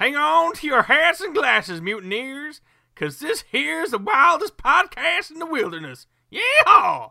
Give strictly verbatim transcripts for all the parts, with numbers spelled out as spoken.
Hang on to your hats and glasses, mutineers, because this here's the wildest podcast in the wilderness. Yeehaw!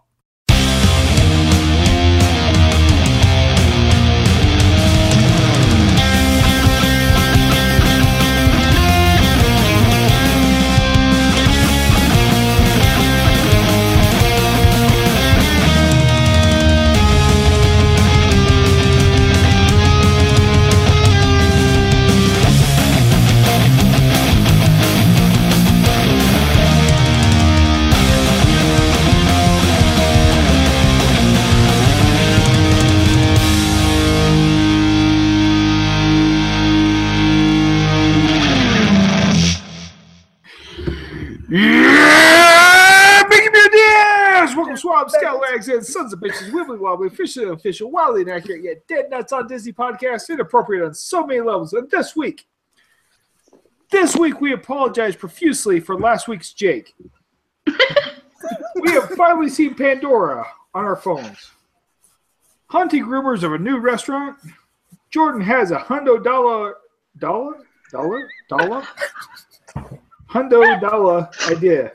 Yeah! Biggie Mutineers! Welcome, Swamp Scalawags and Sons of Bitches, Wibbly Wobbly, officially official, wildly inaccurate, yet dead nuts on Disney podcast, inappropriate on so many levels. And this week, this week we apologize profusely for last week's Jake. We have finally seen Pandora on our phones. Hunting rumors of a new restaurant. Jordan has a hundo dollar, dollar, dollar, dollar, hundo dollar idea.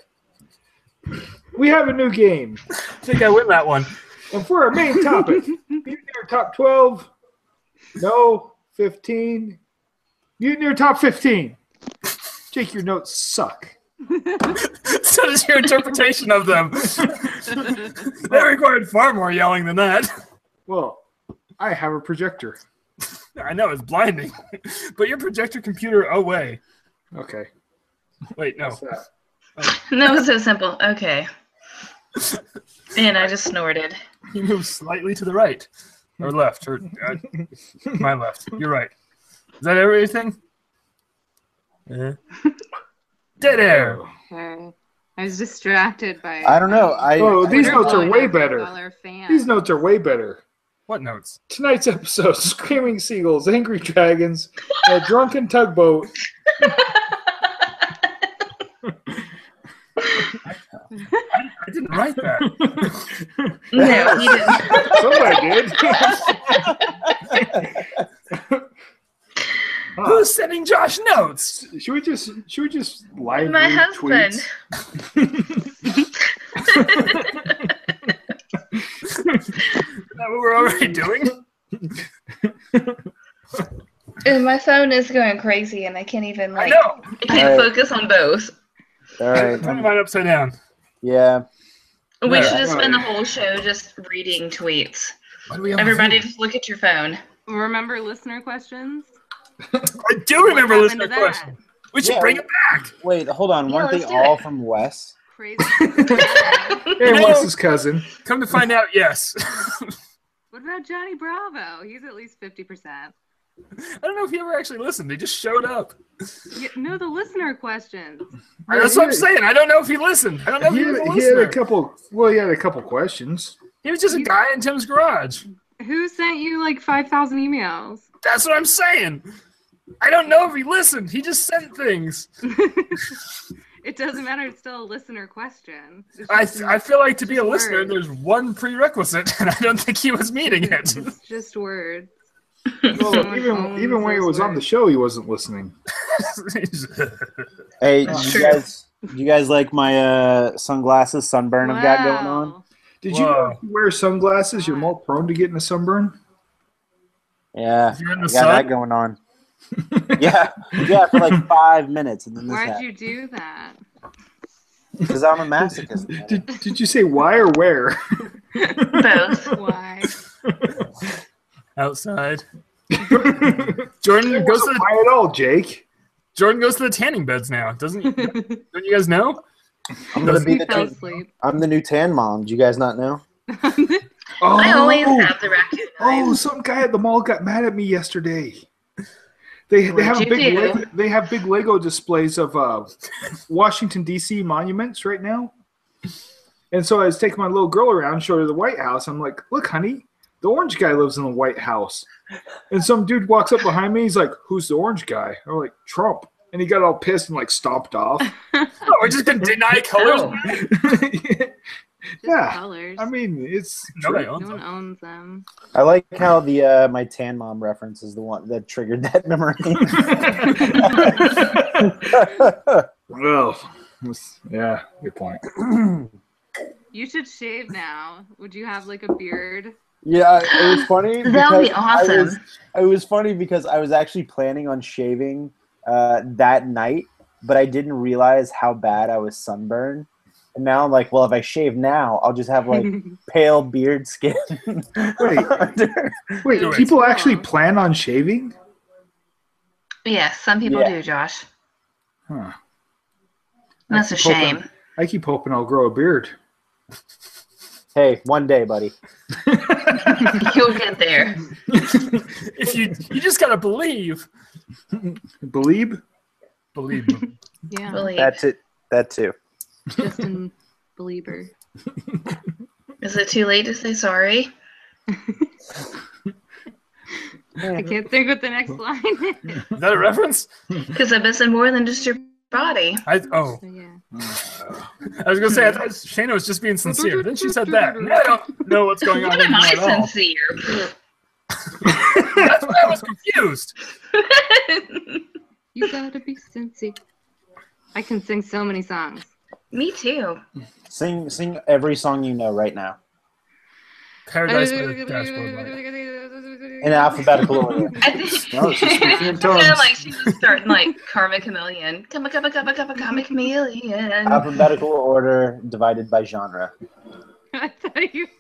We have a new game. I think I win that one. And for our main topic, Mutineer Top twelve, no, fifteen, Mutineer Top fifteen. Jake, your notes suck. So does your interpretation of them. They required far more yelling than that. Well, I have a projector. I know, it's blinding. But your projector computer away. Okay. Wait, no. What's that? That was so simple. Okay. And I just snorted. You moved slightly to the right. Or left. Or uh, my left. You're right. Is that everything? Uh, dead air. Okay. I was distracted by. I don't know. I Oh, these We're notes are blowing way up better. dollar fan. These notes are way better. What notes? Tonight's episode, Screaming Seagulls, Angry Dragons, a Drunken Tugboat. I didn't write that. No, he didn't. Somebody did. Huh. Who's sending Josh notes? Should we just should we just live My read husband. tweets? Is that what we're already doing? And my phone is going crazy, and I can't even I like. know. I can't Alright. focus on both. All right. Turn mine upside down. Yeah. We Yeah. should just spend the whole show just reading tweets. Why do we have Everybody, a just look at your phone. Remember listener questions? I do remember What listener happened to that? question. We should Yeah. bring it back. Wait, hold on. Yeah, Weren't they let's do all it. from Wes? Crazy. Hey, No. what's his cousin? Come to find out, yes. What about Johnny Bravo? He's at least fifty percent. I don't know if he ever actually listened. He just showed up. Yeah, no, the listener questions. That's what I'm saying. I don't know if he listened. I don't know if He he was had, a he had a listener. couple. Well, he had a couple questions. He was just a guy in Tim's garage. Who sent you like five thousand emails? That's what I'm saying. I don't know if he listened. He just sent things. It doesn't matter. It's still a listener question. It's I just- I feel like to be a just listener, words. there's one prerequisite, and I don't think he was meeting it. It's just words. Well, Someone even owns even when he those was on the words. show, he wasn't listening. Hey, That's do true. you guys, do you guys like my uh, sunglasses sunburn I've got going on? Wow. Did you know Whoa. if you wear sunglasses, you're more prone to getting a sunburn? Yeah, You're in I the got sun? that going on. yeah, yeah, for like five minutes, and then this Why'd happened. you do that? Because I'm a masochist. Did, did you say why or where? Both. Why? Outside. Jordan goes to the, Why at all, Jake? Jordan goes to the tanning beds now. Doesn't don't you guys know? I'm gonna be He the fell new, asleep. I'm the new tan mom. Do you guys not know? Oh, I always have the raccoon oh, eyes. some guy at the mall got mad at me yesterday. They they What'd have a you big do? Lego, they have big Lego displays of uh, Washington D C monuments right now, and so I was taking my little girl around, showed her the White House. I'm like, "Look, honey, the orange guy lives in the White House." And some dude walks up behind me. He's like, "Who's the orange guy?" I'm like, "Trump." And he got all pissed and like stomped off. Oh, we're just gonna deny colors. Oh. Just Yeah, colors. I mean, it's Nobody true. owns no one them. owns them. I like how the uh, my tan mom reference is the one that triggered that memory. Well, it's- yeah, good point. You should shave now. Would you have like a beard? Yeah, it was funny. That would be because I awesome. was, it was funny because I was actually planning on shaving uh, that night, but I didn't realize how bad I was sunburned. And now I'm like, well, if I shave now, I'll just have like pale beard skin. Wait. Wait, Do it. people actually plan on shaving? Yes, some people Yeah. do, Josh. Huh. That's a keep hoping- shame. I keep hoping I'll grow a beard. Hey, one day, buddy. You'll get there. If you you just gotta believe. Believe? Believe. Yeah, Believe. That's it. That too. Justin Belieber. Is it too late to say sorry? I can't think what the next line is. Is that a reference? Because I'm missing more than just your body. I oh. So, yeah. I was gonna say I thought Shayna was just being sincere. Then she said that. Now I don't know what's going on When am anymore I at all. sincere? That's why I was confused. You gotta be sincere. I can sing so many songs. Me too. Sing, sing every song you know right now Paradise by the Dashboard Light. in alphabetical order. I think No, she's speaking in it sounded tongues. like she was starting like Karma Chameleon. Come a, come a, come a, come a, Karma Chameleon. Alphabetical order divided by genre. I thought you.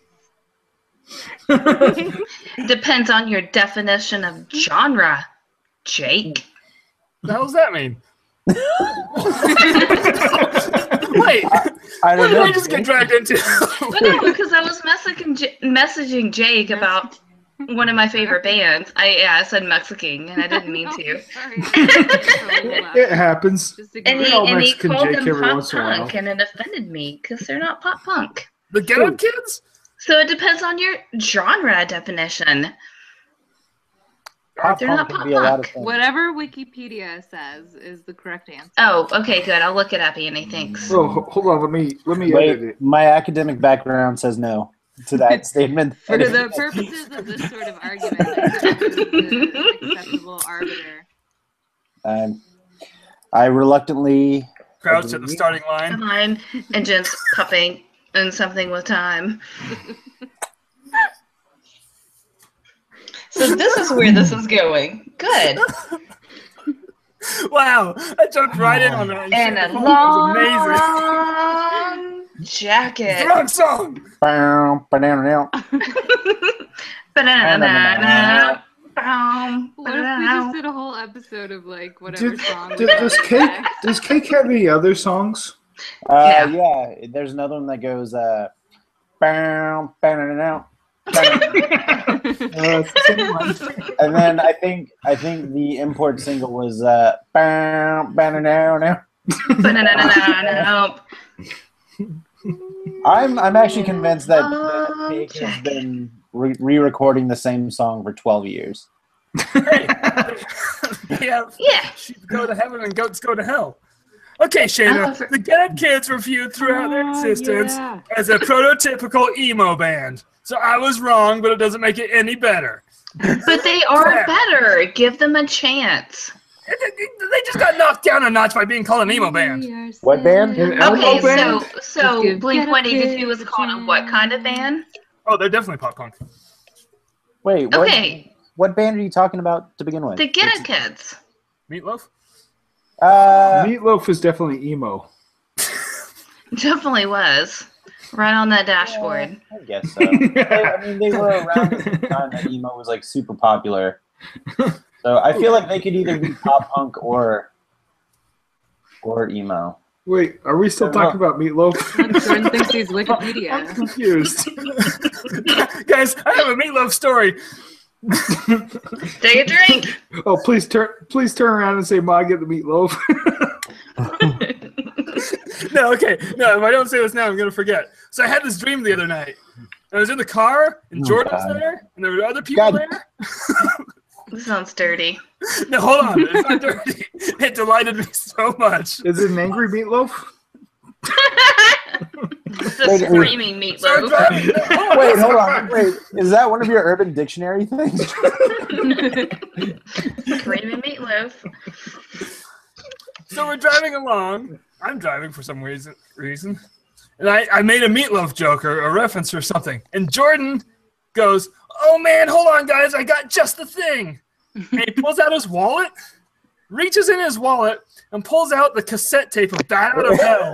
Depends on your definition of genre, Jake. The hell does that mean? Wait, I what don't did know. I just get dragged into? But no, because I was messaging, J- messaging Jake about one of my favorite bands. I yeah, I said Mexican, and I didn't mean to. Sorry. It happens. Just ignore And it. he, all and he Mexican called Jake them every pop once in a while. punk, and it offended me because they're not pop punk. The Get Up Kids? So it depends on your genre definition. Pop They're punk not can pop be a lot of punk. things. Whatever Wikipedia says is the correct answer. Oh, okay, good. I'll look it up, Annie. Thanks. Oh, ho- hold on. Let me let me edit Wait, it. my academic background says no to that statement. For the purposes of this sort of argument, I think this is the acceptable arbiter. Um, I reluctantly Crouched at the starting line. Mine, engines pumping, and something with time. So this is where this is going. Good. Wow, I jumped right in on that. And a It was amazing. long jacket. The wrong song. Bow, ba-down-down. Ba-da-da-da-da. What if we just did a whole episode of like whatever Did- song? Does, does Cake does Cake have any other songs? Uh, Yeah. yeah. There's another one that goes uh, bow, ba-da-da-down, ba-da-da-down. Uh, it's the same one. And then I think I think the import single was uh, bow, ba-da-da-down. Ba-da-da-da-da-da. I'm I'm actually convinced that, that Oh, Cake has Jack. been re- re-recording the same song for twelve years. Yeah, Yeah. sheep go to heaven and goats go to hell. Okay, Shayna, Oh, for- the Get Up Kids were viewed throughout their Oh, existence yeah. as a prototypical emo band. So I was wrong, but it doesn't make it any better. But they are Yeah. better. Give them a chance. They just got knocked down a notch by being called an emo band. We are What band? sad. An Elmo Okay, so band? so Let's give Blink Get Up one eighty-two Kids was a called a what kind of band? Oh, they're definitely pop punk. Wait, what, Okay, what band are you talking about to begin with? the Get It Kids. Meatloaf? Uh, Meatloaf is definitely emo. Definitely was. Right on that dashboard. I guess so. They- I mean, they were around at the time that emo was like super popular. So I feel like they could either be pop punk or or emo. Wait, are we still talking about Meatloaf? Jordan thinks he's I'm Wikipedia. confused. Guys, I have a Meatloaf story. Take a drink. Oh, please turn please turn around and say Ma get the Meatloaf. No, okay. No, if I don't say this now, I'm going to forget. So I had this dream the other night. I was in the car, and Oh, Jordan was God. there, and there were other people God. there. This sounds dirty. No, hold on. It's not dirty. It delighted me so much. Is it an angry Meatloaf? It's a Wait, screaming So we're meatloaf. driving, Wait, hold on. Wait, is that one of your Urban Dictionary things? Screaming meatloaf. so we're driving along. I'm driving for some reason, reason. And I, I made a meatloaf joke or a reference or something. And Jordan goes, oh man, hold on guys, I got just the thing. And he pulls out his wallet, reaches in his wallet, and pulls out the cassette tape of Bat Out of Hell.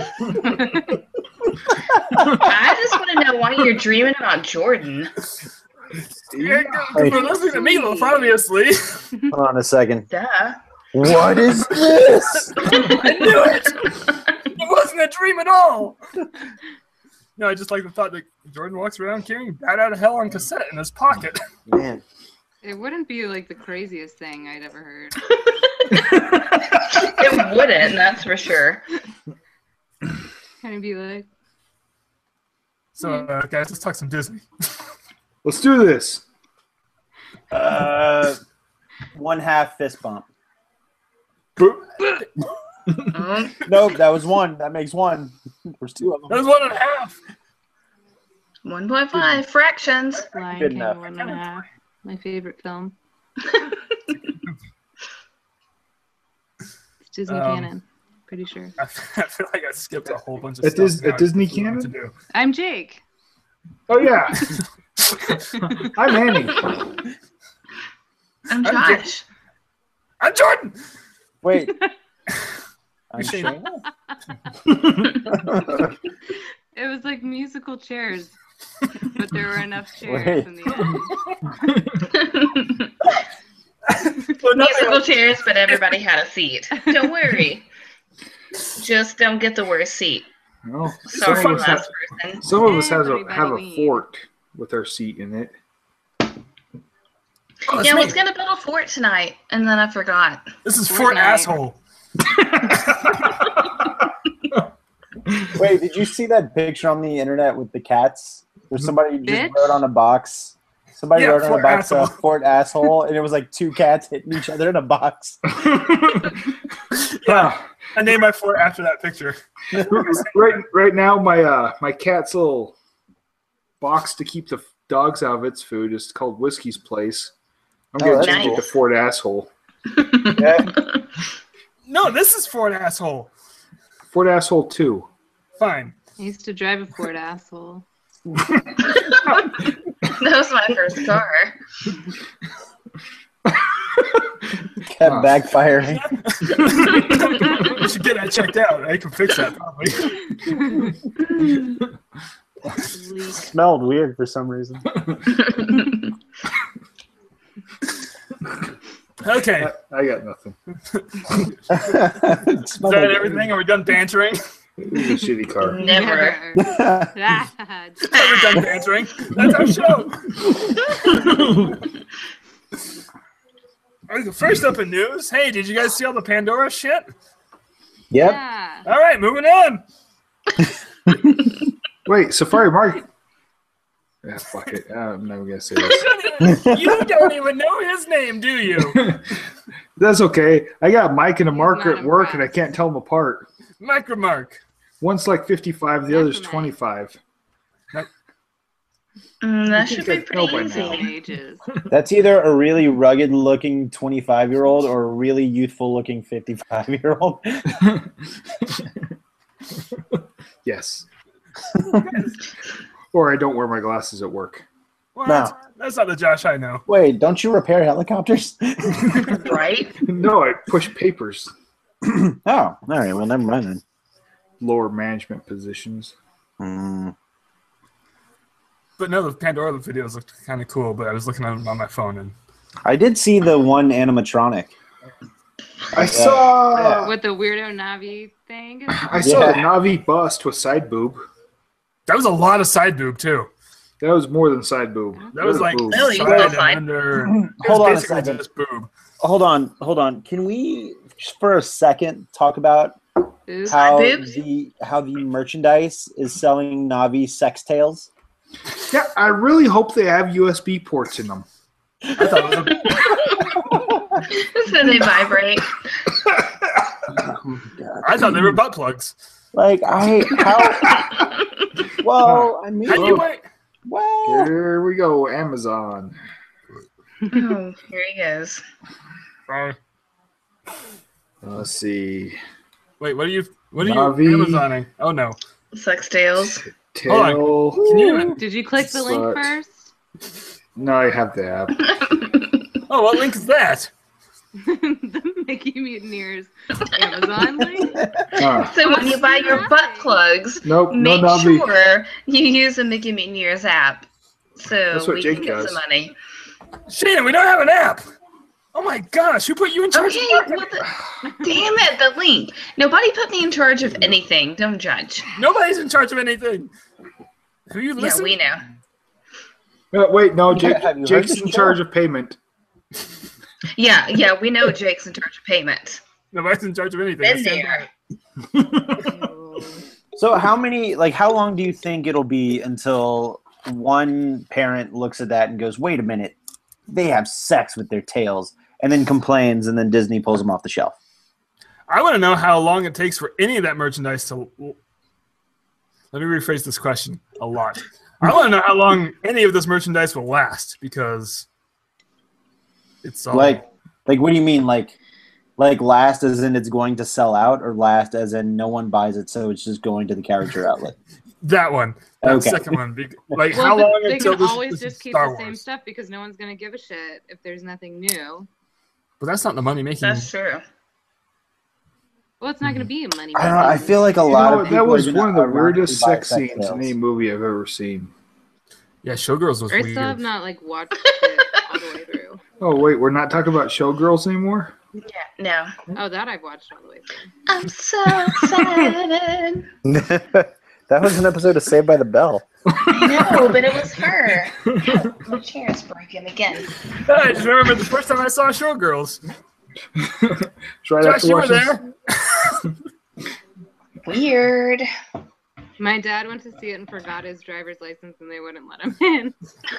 I just want to know why you're dreaming about Jordan. Yeah, we're listening to meatloaf, obviously. Hold on a second. Duh. What is this? I knew it! It wasn't a dream at all! No, I just like the thought that Jordan walks around carrying Bat Out of Hell on cassette in his pocket. Man. It wouldn't be like the craziest thing I'd ever heard. It wouldn't, that's for sure. Kind of be like, So, uh, guys, let's talk some Disney. Let's do this. Uh, one half fist bump. Um, Nope, that was one. That makes one. There's two of That them. was one and a half. one point five fractions. Lion Good King enough. one and a half. My favorite film. It's Disney Um, canon. Pretty sure. I feel like I skipped a whole bunch of At stuff. Dis- now at I Disney just don't know what canon? to do. I'm Jake. Oh yeah. I'm Annie. I'm I'm Josh. I'm Jordan! Wait. I'm Shane. Shayna? It was like musical chairs, but there were enough chairs Wait. in the end. Well, nothing Musical like- chairs, but everybody had a seat. Don't worry. Just don't get the worst seat. Well, Sorry, some of us have, last person. some of us has a, Everybody have a leave. fort with our seat in it. Oh, it's Yeah, I me. was gonna build a fort tonight, and then I forgot. This is Fort Fortnite. Asshole. Wait, did you see that picture on the internet with the cats? Where somebody just Bitch. wrote on a box. Somebody Yeah, wrote on Fort a box uh, Asshole. Fort Asshole, and it was like two cats hitting each other in a box. Yeah, I named my fort after that picture. right, right now, my uh, my cat's little box to keep the dogs out of its food is called Whiskey's Place. I'm Oh, gonna that's change cool. it to Fort Asshole. Yeah. No, this is Fort Asshole. Fort Asshole Two. Fine. I used to drive a Ford asshole. That was my first car. Kept Huh. backfiring. We should get that checked out. I can fix that probably. Leak. Smelled weird for some reason. Okay. I got nothing. It Is smelled that like- everything? Are we done bantering? It's a shitty car. Never. Ah, Are we done bantering? That's our show. Okay, first up in news. Hey, did you guys see all the Pandora shit? Yep. yeah. All right, moving on. Wait, Safari Market. Yeah, fuck it. I'm never gonna say this. You don't even know his name, do you? That's okay. I got Mike and a marker not at work, and I impressed. can't tell them apart. Micromark. One's like fifty-five, the other's Micromark. twenty-five. Mm, that You should be guys know pretty by now. easy. Ages. That's either a really rugged looking twenty-five year old or a really youthful looking fifty-five year old. Yes. Or I don't wear my glasses at work. Well, No. that's, that's not the Josh I know. Wait, don't you repair helicopters? Right? No, I push papers. Oh, all right. Well, never mind then. Lower management positions. Mm. But no, the Pandora videos looked kind of cool, but I was looking at them on my phone and I did see the one animatronic. I saw. With the weirdo Navi thing. I saw Yeah. the Navi bust with side boob. that was a lot of side boob too. That was more than side boob. That was like boob. Really? side Well, and side. under. It Hold was on a basically second. just boob. Hold on, hold on. Can we just for a second talk about Oops. how boobs? the how the merchandise is selling Navi sex tales? Yeah, I really hope they have U S B ports in them. I thought it was a, So they vibrate. Oh my god. I thought they were butt plugs. Like I how? Well, I mean, How do you wait? well, Here we go, Amazon. Oh, here he goes. Sorry. Let's see. Wait, what are you? What are you Navi. Amazoning? Oh no. Sex tales. Tail. Can you even? Did you click the link Slut. first? No, I have the app. Oh, what link is that? The Mickey Mutineers Amazon link? Ah, So when you buy your butt plugs, nope, no make Navi. sure you use the Mickey Mutineers app so That's what we Jake can get does. some money. Shannon, we don't have an app. Oh my gosh, who put you in charge? Okay, of marketing? what the, damn it, the link. Nobody put me in charge of anything. Don't judge. Nobody's in charge of anything. Who you Yeah, listen? we know. Uh, wait, no, Jake, Have you heard Jake's this in show? charge of payment. Yeah, yeah, we know Jake's in charge of payment. Nobody's in charge of anything. Been I stand there. by it. so how many? Like, how long do you think it'll be until one parent looks at that and goes, "Wait a minute, they have sex with their tails," and then complains, and then Disney pulls them off the shelf? I want to know how long it takes for any of that merchandise to. Let me rephrase this question a lot. I want to know how long any of this merchandise will last because it's all Like, like, what do you mean? Like, like last as in it's going to sell out, or last as in no one buys it, so it's just going to the character outlet? that one. That Okay. second one. Be- Like Well, how but long they until can this, always this is just keep Star the same Wars? stuff because no one's gonna give a shit if there's nothing new. But that's not the money making. That's true. Well, it's not gonna be money. I don't know. I feel like a You lot know, of people that was are gonna one of the ironically weirdest buy sex scenes in tails. any movie I've ever seen. Yeah, Showgirls was I weird. still have not like watched it all the way through. Oh, wait, we're not talking about showgirls anymore? Yeah, no. Oh, that I've watched all the way through. I'm so sad. That was an episode of Saved by the Bell. No, but it was her. My chair's broken again. I just remember the first time I saw Showgirls. It's right Josh, after you were watching- there. Weird. My dad went to see it and forgot his driver's license, and they wouldn't let him in.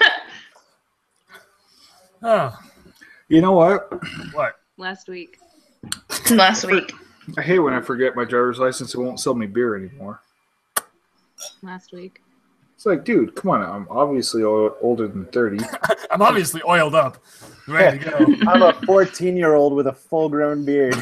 Oh, You know what? what? Last week. Last week. I hate when I forget my driver's license. It won't sell me beer anymore. Last week. It's like, dude, come on. I'm obviously o- older than thirty. I'm obviously oiled up, ready to go. I'm a fourteen-year-old with a full-grown beard.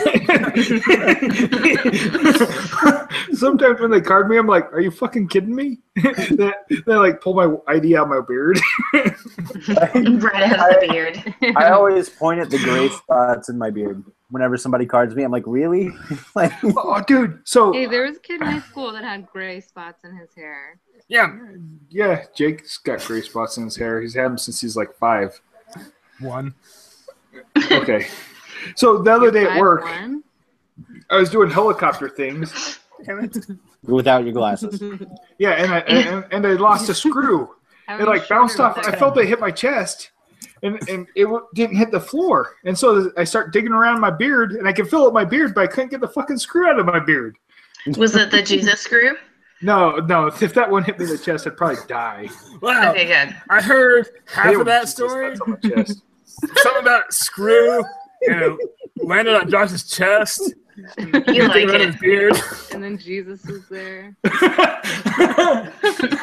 Sometimes when they card me, I'm like, are you fucking kidding me? they, they like pull my I D out of my beard. Right out of the beard. I always point at the gray spots in my beard whenever somebody cards me. I'm like, really? Like, Oh, dude. So, Hey, there was a kid in high school that had gray spots in his hair. Yeah, yeah, Jake's got gray spots in his hair. He's had them since he's like five. one. Okay. So the other day at Five work, one? I was doing helicopter things. Damn it. without your glasses. Yeah, and I and, and I lost a screw. How It are you like bounced shorter off. with I that? felt it hit my chest, and and it w- didn't hit the floor. And so I start digging around my beard, and I can feel it in my beard, but I couldn't get the fucking screw out of my beard. Was it the Jesus screw? No, no. If that one hit me in the chest, I'd probably die. Wow, Okay, good. I heard half It of that was story. just nuts on my chest. Something about screw, and it landed on Josh's chest. You like Around his it. beard. And then Jesus was there. I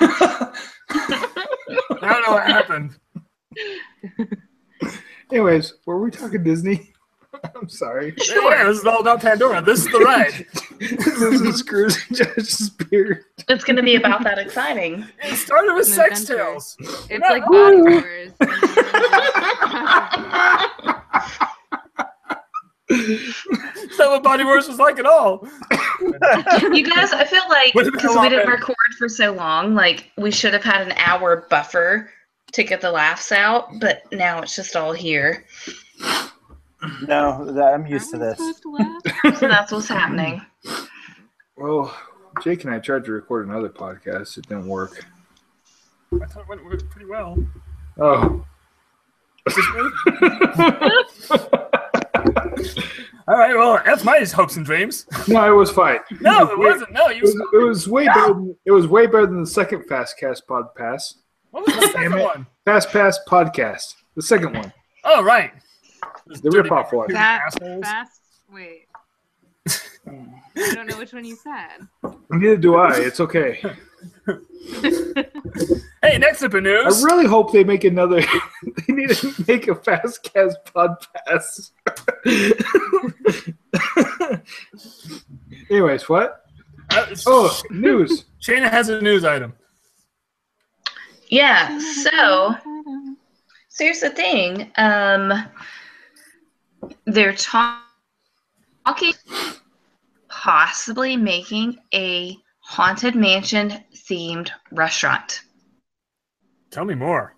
don't know what happened. Anyways, were we talking Disney? I'm sorry. Yeah, this is all about Pandora. This is the ride. This is screws in Josh's beard. It's going to be about that exciting. It started with An sex adventure. tales. It's like Body Wars. That's not what Body Wars was like at all. You guys, I feel like Would've been because a we lot didn't better. record for so long, like we should have had an hour buffer to get the laughs out, but now it's just all here. No, that, I'm used to Am I this. supposed to laugh? So that's what's happening. Well, Jake and I tried to record another podcast. It didn't work. I thought it went pretty well. Oh. All right, well, that's my hopes and dreams. No, it was fine. No, it wasn't. No, you. It was, it was way better. Than, it was way better than the second Fastcast Pod Pass. What was the second Damn it. one? Fast Pass Podcast. The second one. Oh, right. The rip-off one. Fast, Assholes. fast, wait. I don't know which one you said. Neither do I. It's okay. Hey, next up in I news. really hope they make another. They need to make a Fast Cast podcast. Anyways, what? Uh, Oh, news. Shayna has a news item. Yeah, so so here's the thing. Um, they're talk- talking possibly making a Haunted Mansion themed restaurant. Tell me more.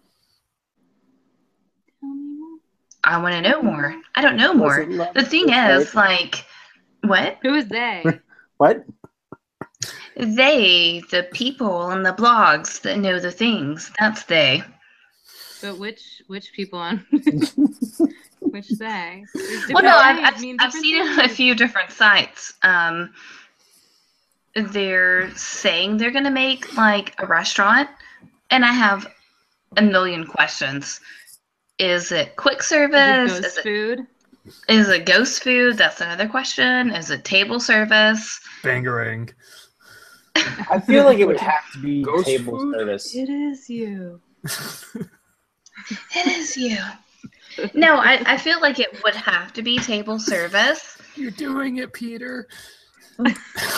I want to know more. I don't know Was more. it love The thing at is, first like, what? Who is they? What? They, the people and the blogs that know the things, that's they. But which which people on which they? There's Well, no, different I've, ways, I've, mean I've different seen it on a things. few different sites. Um, they're saying they're going to make like a restaurant, and I have a million questions. Is it quick Is it service? ghost Is it, food? is it ghost food? That's another question. Is it table service? Bangarang. I feel like it would have to be Ghost table food? service. It is you. It is you. No, I, I feel like it would have to be table service. You're doing it, Peter. but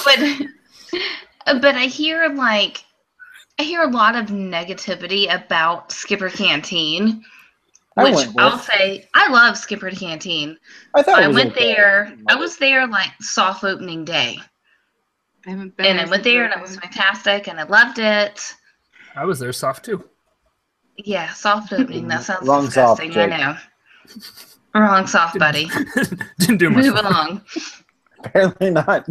but I hear like I hear a lot of negativity about Skipper Canteen, I which went I'll with. say I love Skipper Canteen. I thought it I was went okay. there. I Love was there like soft opening day, I haven't been and I there went since there and it open. was fantastic, and I loved it. I was there soft too. Yeah, soft opening. That sounds Wrong soft, disgusting. I Jake. know. Wrong soft, buddy. Didn't do much. Move along. Apparently not.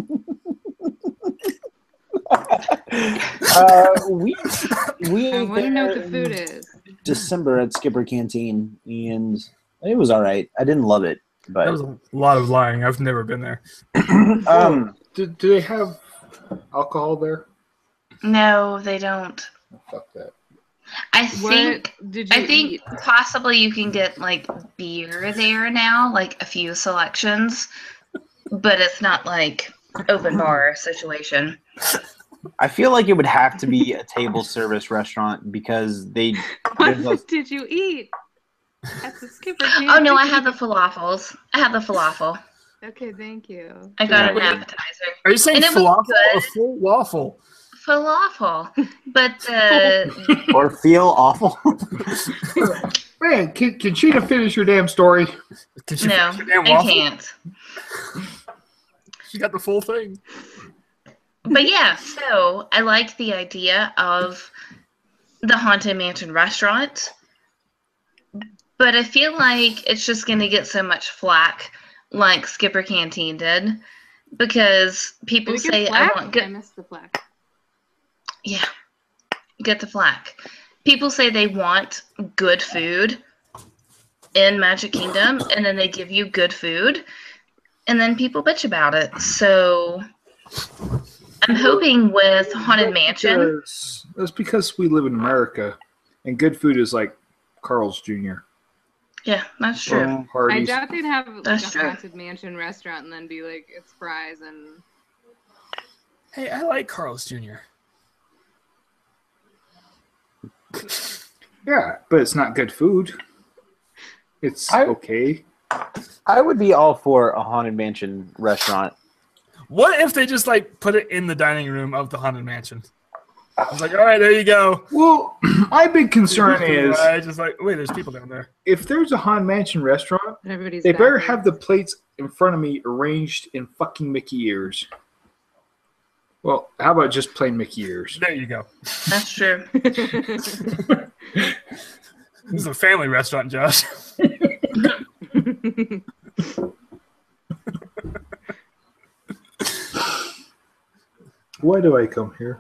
uh, we we I ate want to know what the there food in is. December at Skipper Canteen, and it was all right. I didn't love it, That was but a lot of lying. I've never been there. um, Do, do they have alcohol there? No, they don't. Fuck that. I What think did you I think eat? possibly you can get like beer there now, like a few selections, but it's not like open bar situation. I feel like it would have to be a table service restaurant because they. there's a- What did you eat? At the Skipper Oh no, I Canteen? have the falafels. I have the falafel. Okay, thank you. I got an Wait. appetizer. Are you saying And it was falafel good. or full waffle? Falafel. But uh or feel awful. Man, can, can Sheena finish your damn story? Can she no, finish your damn I waffle? can't. She got the full thing. But yeah, so I like the idea of the Haunted Mansion restaurant. But I feel like it's just going to get so much flack like Skipper Canteen did. Because people Did it get say, I flack? want I good. missed the flack. Yeah, get the flack. People say they want good food in Magic Kingdom, and then they give you good food, and then people bitch about it. So I'm hoping with Haunted Mansion. Because, that's because we live in America, and good food is like Carl's Junior Yeah, that's true. or I Hardee's. doubt they'd have like That's a true. Haunted Mansion restaurant and then be like, it's fries and. Hey, I like Carl's Junior Yeah, but it's not good food. It's I- okay. I would be all for a haunted mansion restaurant. What if they just like put it in the dining room of the Haunted Mansion? I was like, all right, there you go. Well, my big concern is I just like, wait, there's people down there. if there's a Haunted Mansion restaurant, Everybody's they better backwards. have the plates in front of me arranged in fucking Mickey ears. Well, how about just plain Mickey ears? There you go. That's true. This is a family restaurant, Josh. Why do I come here?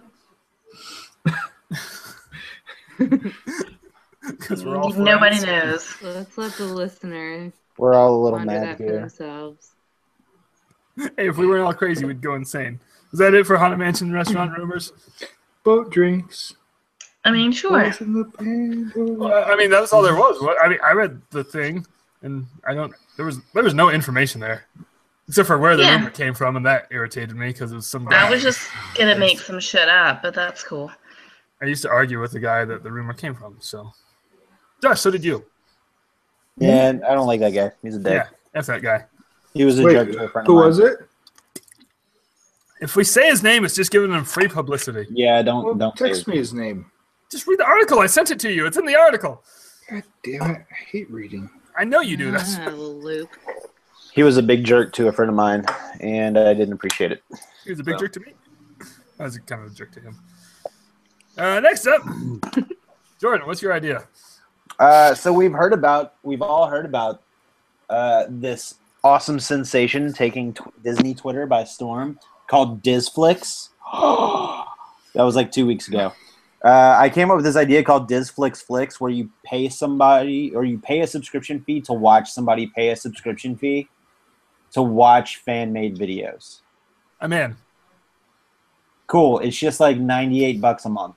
Because we're all friends. Nobody knows. Let's let the listener We're all a little ponder mad that for here. themselves. Hey, if we weren't all crazy, we'd go insane. Is that it for Haunted Mansion restaurant rumors? Boat drinks. I mean, sure. Boys in the band. Well, I mean, that was all there was. What- I mean, I read the thing, and I don't. There was there was no information there. Except for where the Yeah. rumor came from, and that irritated me because it was some guy. I was just gonna make some shit up, but that's cool. I used to argue with the guy that the rumor came from. So, Josh, so did you? Yeah, and I don't like that guy. He's a dick. Yeah, that's that guy. He was a Wait, jerk to a friend who of mine. was it? If we say his name, it's just giving him free publicity. Yeah, don't Well, don't text say me his name. Just read the article. I sent it to you. It's in the article. God damn it! I hate reading. I know you do this. Ah, Luke. He was a big jerk to a friend of mine, and I didn't appreciate it. He was a big So. jerk to me. I was kind of a jerk to him. Uh, next up, Jordan, what's your idea? Uh, so we've heard about, we've all heard about uh, this awesome sensation taking tw- Disney Twitter by storm called Dizflix. That was like two weeks ago. Uh, I came up with this idea called Dizflix Flix, where you pay somebody or you pay a subscription fee to watch somebody pay a subscription fee to watch fan-made videos. I'm in. Cool. It's just like ninety-eight bucks a month.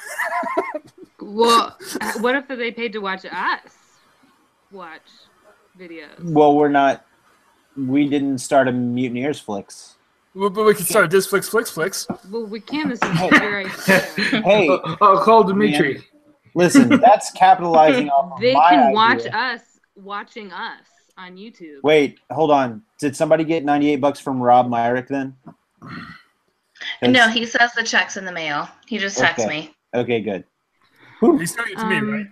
Well, what if they paid to watch us watch videos? Well, we're not. We didn't start a Mutineers Flix. Well, but we can start this flicks, flicks, flicks. Well, we can. This is your idea. Hey, Uh, I'll call Dimitri. listen, that's capitalizing off of They my can watch idea. us watching us on YouTube. Wait, hold on. Did somebody get ninety-eight bucks from Rob Myrick then? 'Cause- No, he says the check's in the mail. He just texts Okay. me. Okay, good. He sent it to me, Um, right?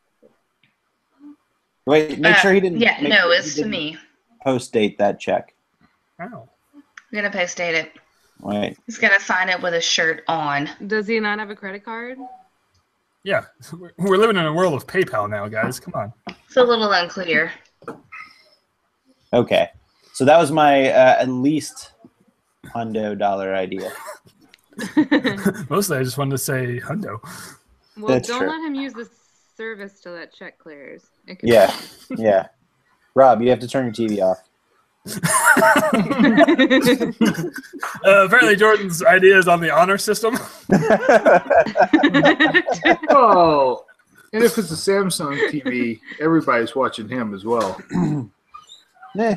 Wait, make Uh, sure he didn't. Yeah, make no, sure he it's to didn't me. Post date that check. Oh. I'm gonna post date it. Wait, He's gonna sign it with a shirt on. Does he not have a credit card? Yeah, we're living in a world of PayPal now, guys. Come on. It's a little unclear. okay. So that was my uh, at least hundo dollar idea. Mostly, I just wanted to say hundo. Well, That's don't true. let him use the service till that check clears. It could Yeah, yeah. Rob, you have to turn your T V off. Uh, apparently, Jordan's idea is on the honor system. Oh, and if it's a Samsung T V, everybody's watching him as well. Eh,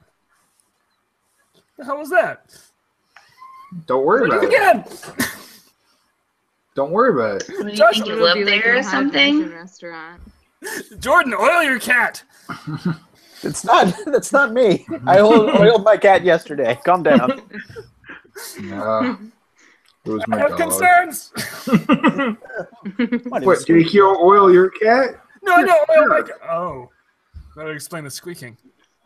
The hell was that? Don't worry about it. Again. Don't worry about it. Do you Josh, think It you would live be like there in or a high something? fashion Restaurant. Jordan, oil your cat. it's not. That's not me. I oiled, oiled my cat yesterday. Calm down. Uh, it was I my have dog. concerns. What, What, is- did he oil your cat? No, no, oil my cat. Oh, that'll explain the squeaking.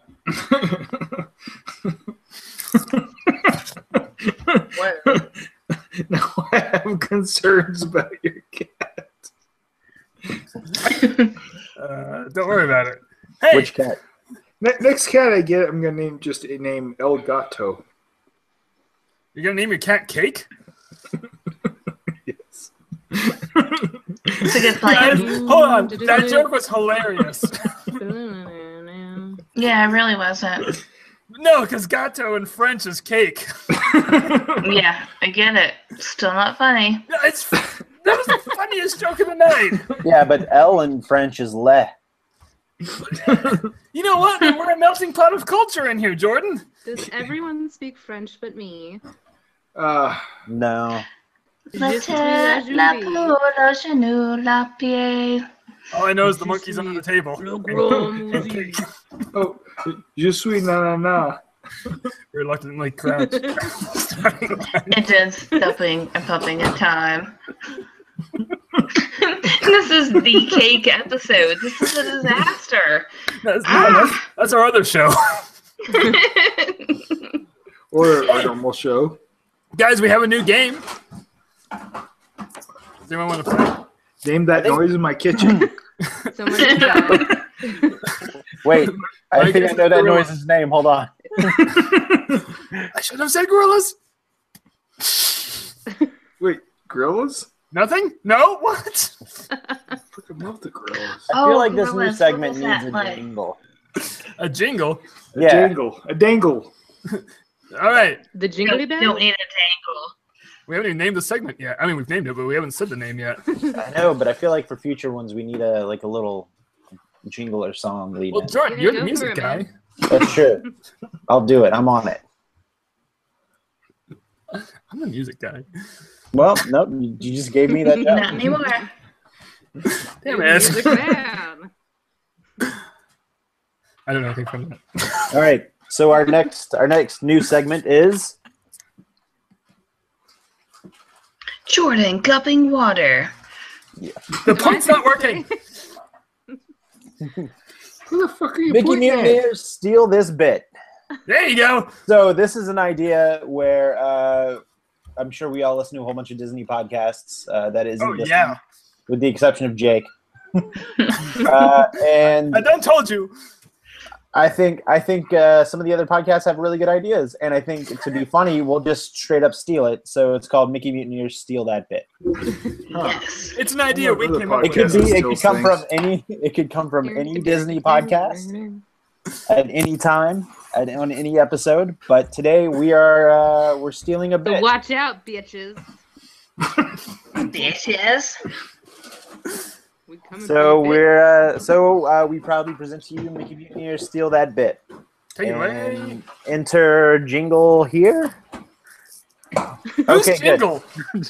Now I have concerns about your cat. Uh, don't worry about it. Hey, Which cat? Ne- next cat I get, I'm gonna name just a name El Gato. you're gonna name your cat Cake? Yes. It's a good Guys, plan. hold on. That joke was hilarious. Yeah, it really wasn't. No, because gato in French is cake. Yeah, I get it. Still not funny. No, it's that was the funniest joke of the night. Yeah, but L in French is le. You know what? We're a melting pot of culture in here, Jordan. Does everyone speak French but me? Uh, No. La Je suis tête, la la Julie. peau, le genou, la pied. All I know is the monkey's under the table. gros And cake. oh, je suis na na na. Reluctantly crouch. It did stopping and popping in time. This is the cake episode. This is a disaster. That's, that's, that's our other show. Or a normal show. Guys, we have a new game. Does anyone want to play? Name that noise in my kitchen. Someone did that. Wait, I Mike think I is know that gorilla. noise's name. Hold on. I should have said gorillas. Wait, gorillas? Nothing? No? What? I freaking love the gorillas. I Oh, feel like this new gorillas, segment what was needs that a like? jingle. A jingle? A Yeah. dangle. A dangle. All right. The jingly Don't, bell? don't need a tangle. We haven't even named the segment yet. I mean, we've named it, but we haven't said the name yet. I know, but I feel like for future ones we need a like a little jingle or song lead Well, in. Jordan, Yeah, you're the go music for it, guy. man. That's true. I'll do it. I'm on it. I'm a music guy. Well, nope. You you just gave me that job. Not anymore. Damn it. Music man. I don't know anything from that. All right. So our next our next new segment is Jordan cupping water. The point's not working. Who the fuck are you Mickey pointing at? Mutineers steal this bit. There you go. So this is an idea where uh, I'm sure we all listen to a whole bunch of Disney podcasts. Uh, that is, Oh, yeah. with the exception of Jake. uh, and I done told you. I think I think uh, some of the other podcasts have really good ideas, and I think to be funny, we'll just straight up steal it. So it's called Mickey Mutineers Steal That Bit. Yes. It's an idea we Other came up It with. could be. It Steals could come things. from any. It could come from any Disney podcast at any time, at, on any episode. But today we are uh, we're stealing a So bit. watch out, bitches. Bitches. We coming So for a bit. we're uh, so uh, we proudly present to you Mickey Mutineers Steal That Bit. Take it away. And enter jingle here. Who's Okay, good. Jingle?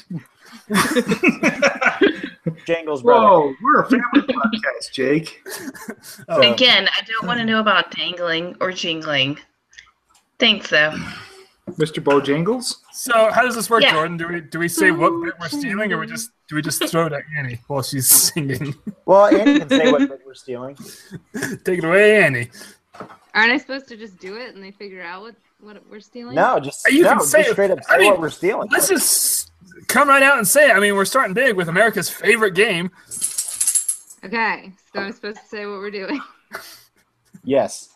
Jingle's brother. Whoa, we're a family podcast, Jake. Oh, Again, I don't want to know about dangling or jingling. Thanks, though. Mister Bojangles? so how does this work, Yeah. Jordan? Do we do we say what bit we're stealing, or we just do we just throw it at Annie while she's singing? Well, Andy can say what bit we're stealing. Take it away, Annie. Aren't I supposed to just do it and they figure out what, what we're stealing? No, just You no, can say just it. straight up I say mean, what we're stealing. Let's just come right out and say it. I mean, we're starting big with America's favorite game. Okay, so I'm supposed to say what we're doing. Yes.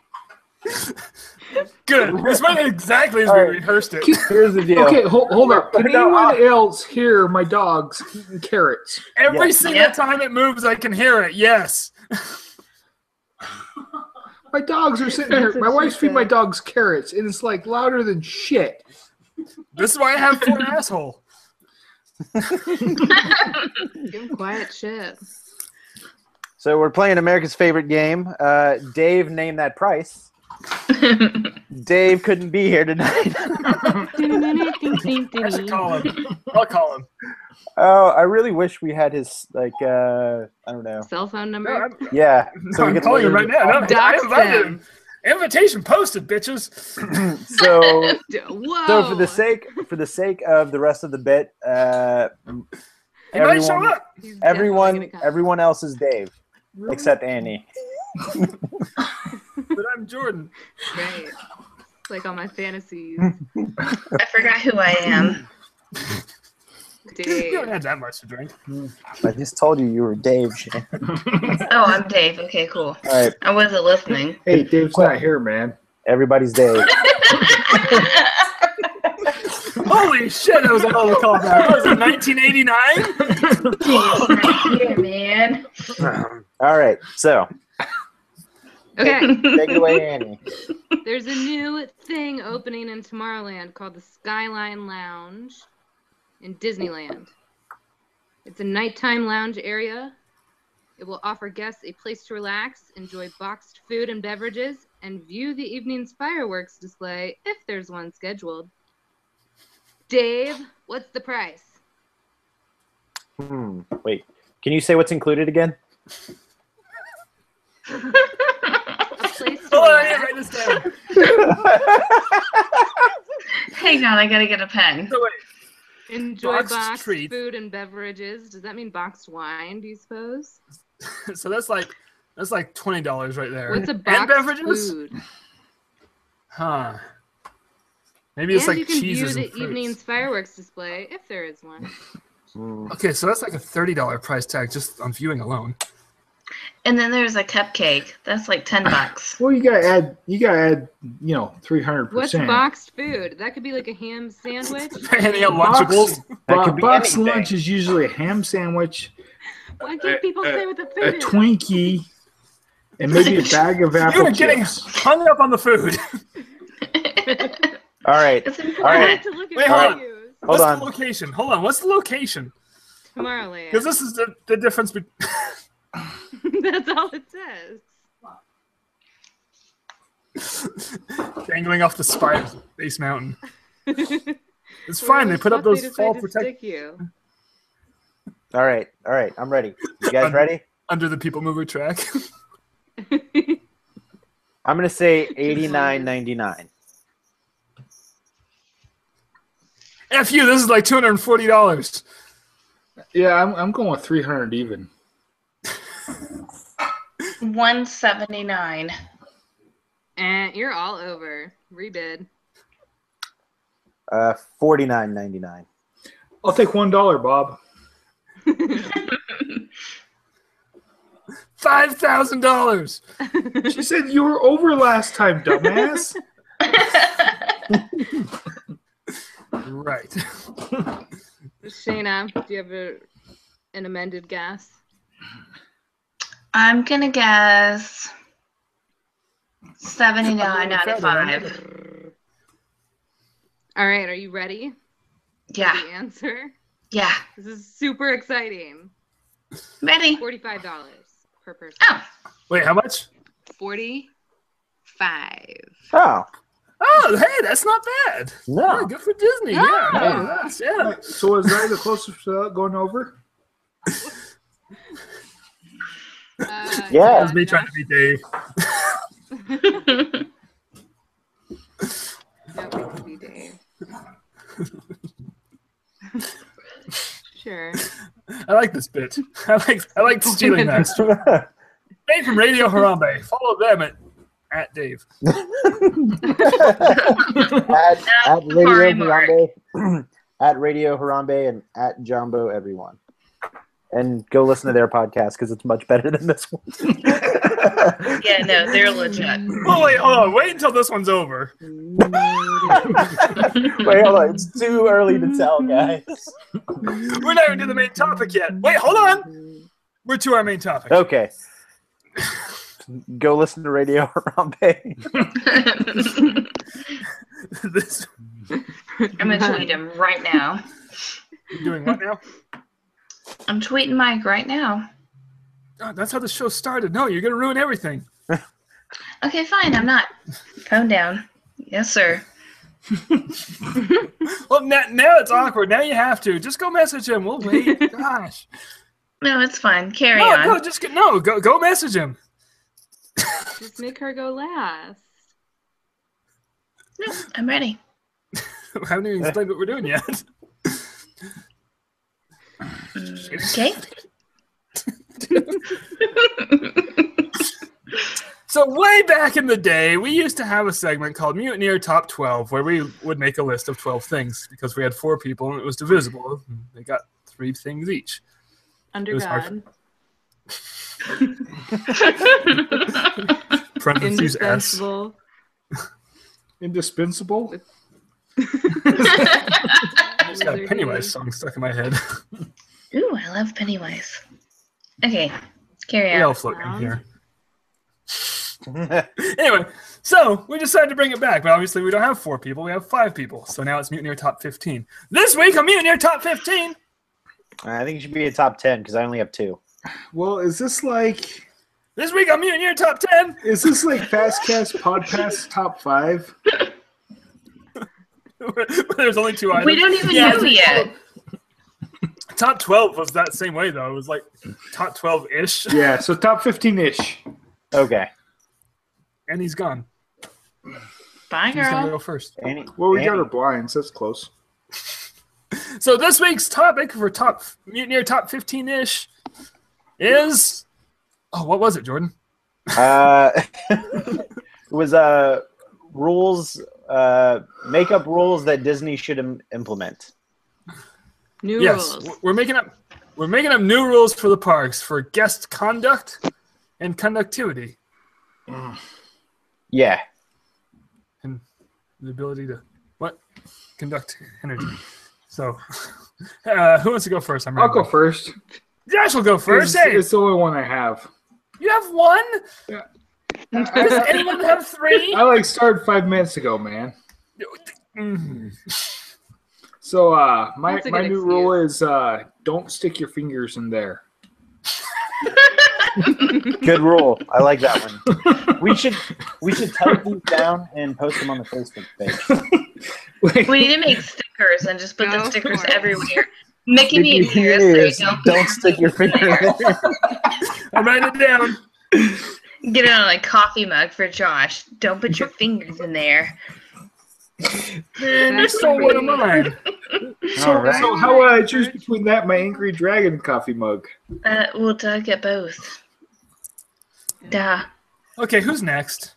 Good. This went exactly as All we right. rehearsed it. Here's the deal. Okay, hold, hold up. Can No, anyone uh, else hear my dogs eating carrots? Every Yes. single Yeah. time it moves, I can hear it. Yes. My dogs are sitting here. That's My what wife's she feeding my said. dogs carrots, and it's like louder than shit. This is why I have four asshole. Give 'em quiet shit. So we're playing America's favorite game. Uh, Dave, name that price. Dave couldn't be here tonight. I should call him. I'll call him. Oh, I really wish we had his like. Uh, I don't know. Cell phone No, number. I'm, Yeah. no, I'm could calling him right literally- now. No, I Dox invited them. him. Invitation posted, bitches. So D- Whoa. so for the sake for the sake of the rest of the bit, uh, He might show everyone up. He's definitely everyone gonna come. everyone else is Dave except Annie. But I'm Jordan. Great. It's like all my fantasies. I forgot who I am. You don't Dave. have that much to drink. I just told you you were Dave. Shane. Oh, I'm Dave. Okay, cool. All right, I wasn't listening. Hey, Dave's not here, man. everybody's Dave. Holy shit, that was a hell of a callback. What was it, nineteen eighty-nine? Dave's not here, man. All right, so Okay. take it away, Annie. There's a new thing opening in Tomorrowland called the Skyline Lounge in Disneyland. It's a nighttime lounge area. It will offer guests a place to relax, enjoy boxed food and beverages, and view the evening's fireworks display if there's one scheduled. Dave, what's the price? Hmm. Wait, can you say what's included again? A place to Hold on, I need to relax. write this down. Hang on, I gotta get a pen. So wait, Enjoy Boxed boxed treats. food and beverages. Does that mean boxed wine, do you suppose? so that's like that's like twenty dollars right there. What's a and boxed beverages? food? Huh. Maybe it's and like you can view cheeses the and fruits. evening's fireworks display if there is one. Hmm. Okay, so that's like a thirty dollar price tag just on viewing alone. And then there's a cupcake. That's like ten bucks. Well, you gotta add. You gotta add. You know, three hundred What's percent. boxed food? That could be like a ham sandwich. Handing out Lunchables. That could be Box anything. lunch is usually a ham sandwich, Why can't people Uh, say what the a food is? Twinkie, and maybe a bag of You apple are getting chips. hung up on the food. All right, It's I important. All right. had to look at Wait, hold on. reviews. hold What's on. the location? Hold on. What's the location? Tomorrowland. Because this is the, the difference between. That's all it says. dangling off the spire of Space Mountain. It's Where fine. the They put up fuck those decide fall to protect stick you? All right, all right, I'm ready. You guys ready? under the people mover track. I'm gonna say eighty-nine ninety-nine. F you, this is like two hundred and forty dollars. Yeah, I'm I'm going with three hundred even. one seventy-nine. And you're all over. Rebid. Uh, forty-nine ninety-nine. I'll take one dollar, Bob. Five thousand dollars. She said you were over last time, dumbass. Right. Shayna, do you have a, an amended guess? I'm gonna guess seventy-nine out of five. All right, are you ready? Yeah, The answer? yeah. This is super exciting. Ready? forty-five dollars per person. Oh, Wait, how much? forty-five. Oh Oh, hey, that's not bad. Yeah, no! good for Disney. Yeah, Oh. yeah, that's- yeah. So is that the closest to going over? Uh, Yeah. That was me trying to be Dave. That would be Dave. Sure. I like this bit. I like I like stealing that. Dave from Radio Harambe. Follow them at at Dave. at, at Radio Sorry, Mark. Harambe, at Radio Harambe, and at Jumbo everyone, and go listen to their podcast because it's much better than this one. yeah, no, they're legit. Oh wait, hold on. Wait until this one's over. Wait, hold on. It's too early to tell, guys. We're not even to the main topic yet. Wait, hold on. We're to our main topic. Okay. Go listen to Radio Harambe. This I'm gonna tweet him right now. you're doing what now? I'm tweeting Mike right now. Oh, that's how the show started. No, you're gonna ruin everything. Okay, fine. I'm not. Phone down. Yes, sir. Well, now, now it's awkward. Now you have to. Just go message him. We'll wait. Gosh. No, it's fine. Carry No, on. no, just get, no. Go, go message him. Just make her go last. No, I'm ready. I haven't even explained what we're doing yet. Okay. So way back in the day, we used to have a segment called Mutineer Top twelve, where we would make a list of twelve things because we had four people and it was divisible. They got three things each. Under was hard God. Parentheses S. Indispensable. Indispensable? I just got a Wizardly. Pennywise song stuck in my head. Ooh, I love Pennywise. Okay, carry We all on. float in here. Anyway, so we decided to bring it back, but obviously we don't have four people, we have five people. So now it's Mutineer Top fifteen. This week on Mutineer Top fifteen, I think it should be a top ten because I only have two. Well, is this like this week on Mutineer Top ten, is this like Fastcast Podcast Top Five? there's only two items. We don't even Yeah, know yet. Top twelve was that same way, though. It was like top twelve-ish, Yeah, so top fifteen-ish. Okay. and he's gone. Bye, He's going to girl. go first. Annie, Well, we got Annie- our blinds. That's close. So this week's topic for top Mutineer Top fifteen-ish is... Oh, what was it, Jordan? Uh, it was uh, rules, uh, makeup rules that Disney should Im- implement. New Yes, rules. w- we're making up we're making up new rules for the parks for guest conduct and conductivity, Yeah. and the ability to what conduct energy. So, uh, who wants to go first? I'm I'll ready. go first. Josh will go first. It's, Hey, it's the only one I have. you have one. I, Does anyone have three? I like started five minutes ago, man. Mhm. So uh, my That's a my good new excuse. rule is uh, don't stick your fingers in there. Good rule. I like that one. We should we should type these down and post them on the Facebook page. Wait, We need to make stickers and just put the Go stickers for it. everywhere. Mickey Mickey Mouse ears, so don't, don't stick your finger in there. I'm writing it down. get it on a coffee mug for Josh. Don't put your fingers in there. Man, you stole one of mine. so, All right. so how would I choose between that and my Angry Dragon coffee mug? Uh, we'll uh, get both. Duh. Okay, who's next?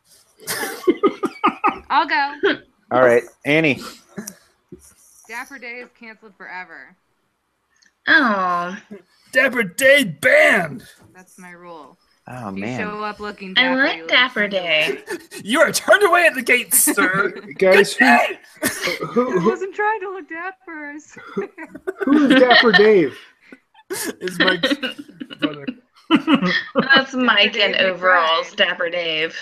I'll go. All right, Annie. Dapper Day is canceled forever. Oh, Dapper Day banned. That's my rule. Oh If you man. show up looking I dapper, you like look Dapper turned away. Day. You are turned away at the gates, sir. Guys, who, Hey! who, I who, wasn't trying to look dappers. who is Dapper Dave? Is my brother. That's Mike Dave and overalls, McBride. Dapper Dave.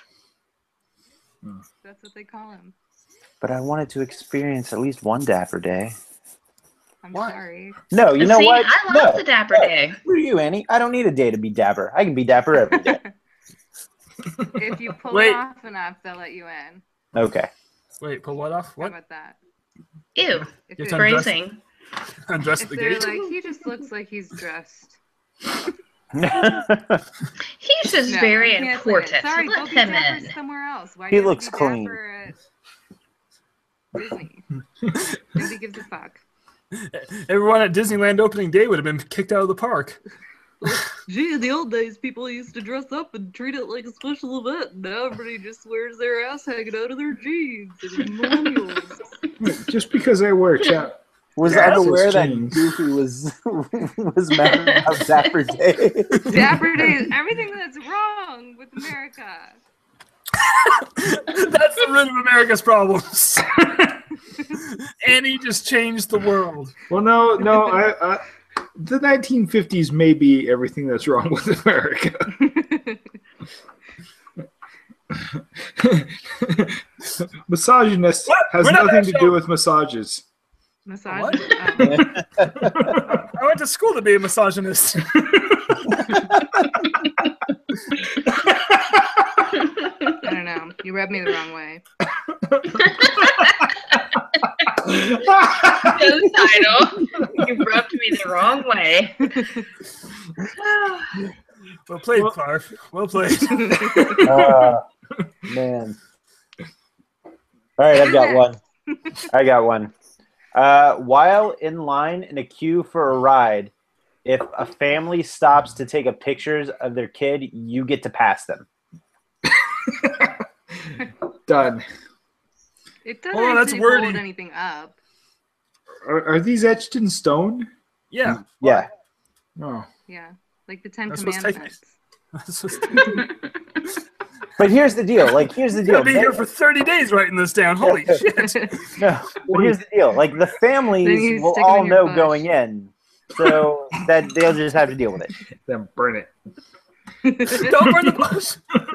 That's what they call him. But I wanted to experience at least one Dapper Day. I'm What? sorry. No, you know See, what? I love no. the Dapper Day. Who are you, Annie? I don't need a day to be dapper. I can be dapper every day. If you pull Wait. it off enough, they'll let you in. Okay. Wait, pull what off? How What? about that? Ew, If, You're it- talking- Undressed? phrasing. Undress at if the they're gate. like, he just looks like he's dressed. He's just No, very I can't say it. important. Sorry, Let go be him dapper in. somewhere else. Why He you gotta looks be clean. dapper at Disney. Nobody gives a fuck. Everyone at Disneyland opening day would have been kicked out of the park. Gee, in the old days, people used to dress up and treat it like a special event. Now everybody just wears their ass hanging out of their jeans. And millennials. Just because I wear chat. Was Yeah, unaware that's that jeans. Goofy was was mad about Dapper Day. Dapper Day is everything that's wrong with America. That's the root of America's problems. Annie just changed the world. Well, no, no. I, I, the nineteen fifties may be everything that's wrong with America. Misogynist What? has We're not nothing that to show. do with massages. Massage. What? Oh. I went to school to be a misogynist. I don't know. You rubbed me the wrong way. No title. You rubbed me the wrong way. Well played, Well- Clark. Well played. Uh, man. All right, I've got one. I got one. Uh, while in line in a queue for a ride, if a family stops to take a pictures of their kid, you get to pass them. Done. It doesn't Hold on, that's actually wordy. hold anything up. Are, are these etched in stone? Yeah. Yeah. Oh. Yeah. Like the Ten That's what's taking Commandments. That's just- But here's the deal. Like, here's the I'm deal. gonna be here for thirty days writing this down. Holy shit. No, but here's the deal. Like, the Then families you will stick 'em all in your know bush. going in, so that they'll just have to deal with it. Then burn it. Don't burn the bush.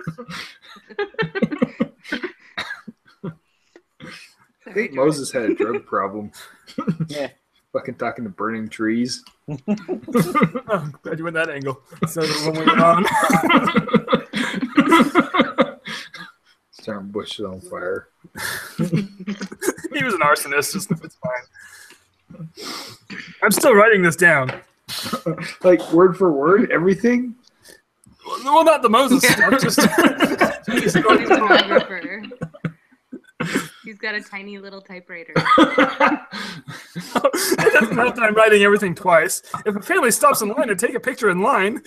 I think Moses had a drug problem. Yeah. Fucking talking to burning trees. Oh, glad you went that angle. So when we went on. Starting bushes on fire. He was an arsonist. Just, it's fine. I'm still writing this down. Like word for word, everything. Well, not the Moses stuff. Just He's a photographer. He's got a tiny little typewriter. it doesn't help that I'm writing everything twice. If a family stops in line to take a picture in line,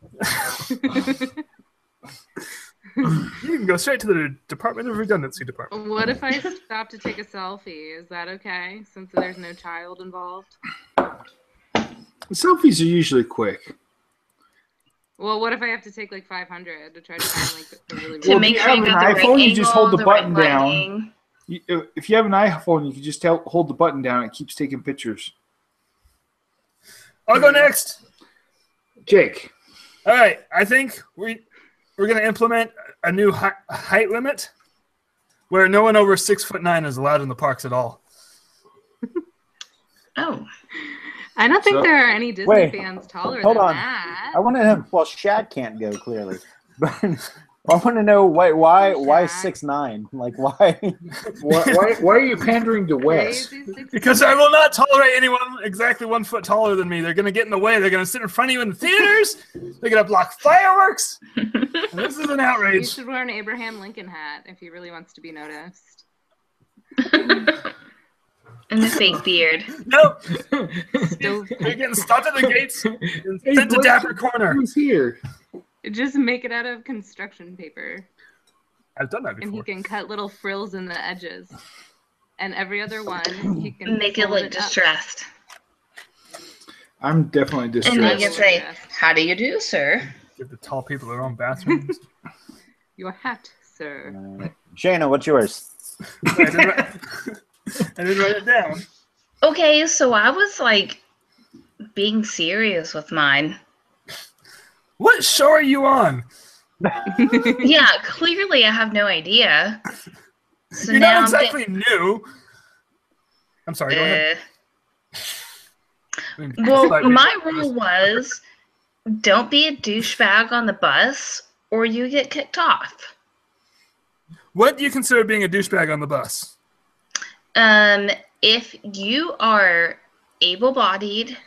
you can go straight to the Department of Redundancy Department. What if I stop to take a selfie? Is that okay? Since there's no child involved? Selfies are usually quick. Well, what if I have to take like five hundred to try to find like the really To Well, if make you sure have you an got the right iPhone, you just angle, hold the the right button down. lighting. You, if you have an iPhone, you can just tell, hold the button down. It keeps taking pictures. I'll go next. Jake. All right, I think we we're gonna implement a new hi- height limit where no one over six foot nine is allowed in the parks at all. Oh, I don't think So- there are any Disney Wait, fans taller hold than on. that. I want to know. Well, Shad can't go clearly, but I want to know why why why Shaq. six nine? Like why? Why, why, why are you pandering to Wes? Crazy six- Because I will not tolerate anyone exactly one foot taller than me. They're going to get in the way. They're going to sit in front of you in the theaters. They're going to block fireworks. And this is an You outrage. should wear an Abraham Lincoln hat if he really wants to be noticed. And the fake beard. Nope. Still, You're getting stopped at the gates and Hey, sent to Blake, Dapper Corner. Who's here? just make it out of construction paper, I've done that and he before. can cut little frills in the edges. And every other one, he can Make it fold look up. distressed. I'm definitely And you distressed. can say, "How do you do, sir?" Give the tall people their own bathrooms. Your hat, sir. Uh, Shayna, what's yours? I, didn't write, I didn't write it down. Okay, so I was like being serious with mine. What show are you on? Yeah, clearly I have no idea. So You're now not I'm exactly new. I'm sorry, go ahead. Uh, I mean, well, slightly. my rule was don't be a douchebag on the bus or you get kicked off. What do you consider being a douchebag on the bus? Um, if you are able-bodied,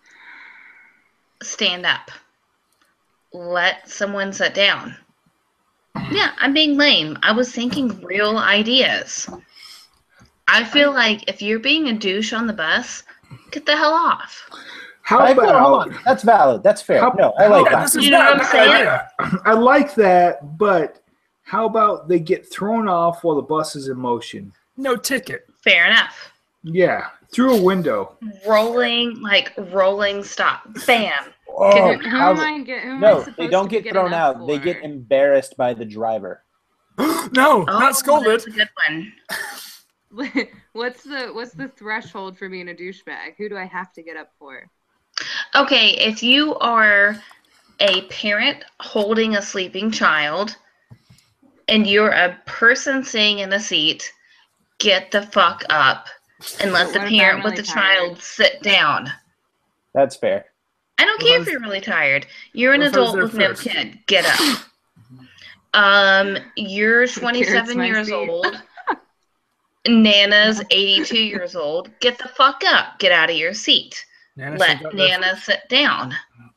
stand up. Let someone sit down. Yeah, I'm being lame. I was thinking real ideas. I feel like if you're being a douche on the bus, get the hell off. How I- hold about? on. That's valid. That's fair. How- no, I like Yeah, that. this is You know not what a I'm bad saying? idea. I like that, but how about they get thrown off while the bus is in motion? No ticket. Fair enough. Yeah, through a window. Rolling, like rolling stop. Bam. Oh, Who how- am I get? Who am I no, supposed they don't to be get getting thrown up out. They for? get embarrassed by the driver. No, Oh, not scolded. that's a good one. What's the what's the threshold for being a douchebag? Who do I have to get up for? Okay, if you are a parent holding a sleeping child and you're a person sitting in a seat, get the fuck up and let But the what if I'm parent with really the tired? child sit down. That's fair. I don't What care if I if was- you're really tired. You're an what if I was adult there with no first? kid. Get up. Um, you're twenty-seven my years seat. old. Nana's eighty-two years old. Get the fuck up. Get out of your seat. Nana Let still got that- Nana sit down.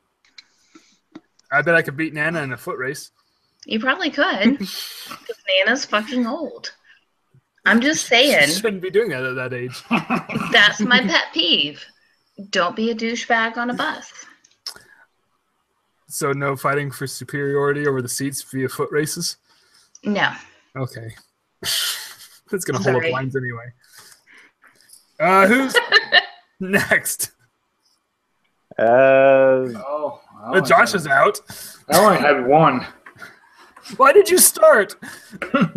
I bet I could beat Nana in a foot race. You probably could. Because Nana's fucking old. I'm just saying. Shouldn't be doing that at that age. That's my pet peeve. Don't be a douchebag on a bus. So no fighting for superiority over the seats via foot races? No. Okay. That's going to hold Sorry. up lines anyway. Uh, who's next? Uh, Oh, I Uh, only Josh had- is out. I only had one. Why did you start? Well,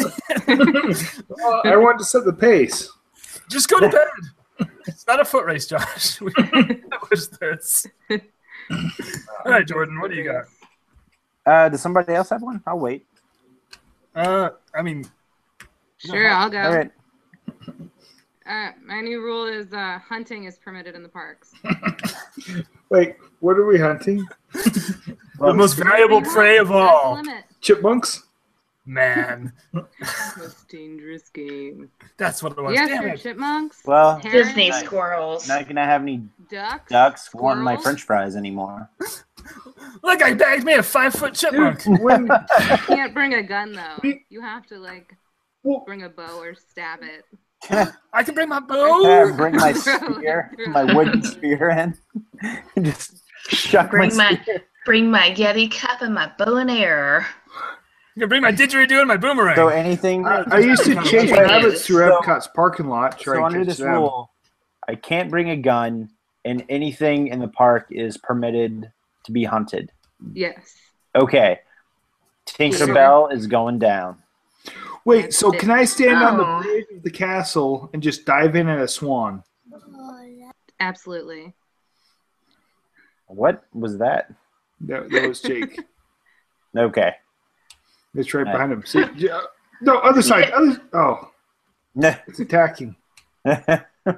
I wanted to set the pace. Just go to bed. It's not a foot race, Josh. We established this. All right, Jordan, what do you got? uh, does somebody else have one? I'll wait. Uh, I mean, Sure, I'll go. All right. Uh, my new rule is uh, hunting is permitted in the parks. Wait, what are we hunting? the most valuable prey of That's all. the limit. Chipmunks? Man, Most dangerous game. that's what it was. Yes, Damn sir. it. Chipmunks. Well, herons, Disney Nice. squirrels. not gonna have any ducks. ducks wanting my squirrels. French fries anymore. Look, I bagged me a five foot chipmunk. Dude, when, You can't bring a gun though. We- You have to like well, bring a bow or stab it. Can I, I can bring my can I bow. bring my spear, my wooden spear in? And just shuck Bring my my- spear. Bring my Yeti cup and my bow and arrow. I can bring my didgeridoo and my boomerang. So anything. I, I used to chase So- rabbits through So- Epcot's parking lot. So Try under to catch this them. rule, I can't bring a gun, and anything in the park is permitted to be hunted. Yes. Okay. Tinkerbell is going down. Wait, so can I stand on the Oh. bridge of the castle and just dive in at a swan? Absolutely. What was that? That, that was Jake. Okay. It's right behind him. See, yeah, no, other side. Other, oh, it's attacking.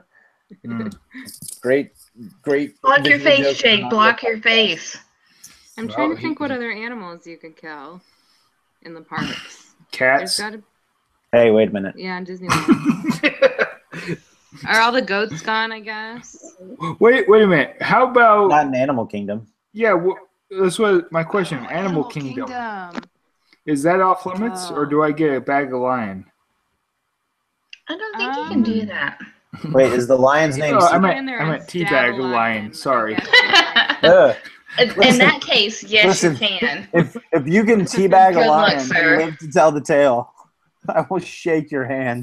Mm. Great, great. Block your visual face, joke. Jake. Block your face. I'm Well, trying to he- think what other animals you could kill in the parks. There's Cats. got to, Hey, wait a minute. yeah, in Disneyland. Are all the goats gone? I guess. wait, wait a minute. How about Not in Animal Kingdom. yeah? Well, this was my question. Oh, Animal, Kingdom. Kingdom. Is that off limits, Oh. or do I get a bag of lion? I don't think you can do Um, that. Wait, is the lion's name? Oh, I Put meant- in there I and meant stab teabag a the lion, lion. sorry. I guess. Ugh. In, in Listen, that case, yes, listen. you can. If if you can teabag a Good luck, lion sir. and live to tell the tale, I will shake your hand.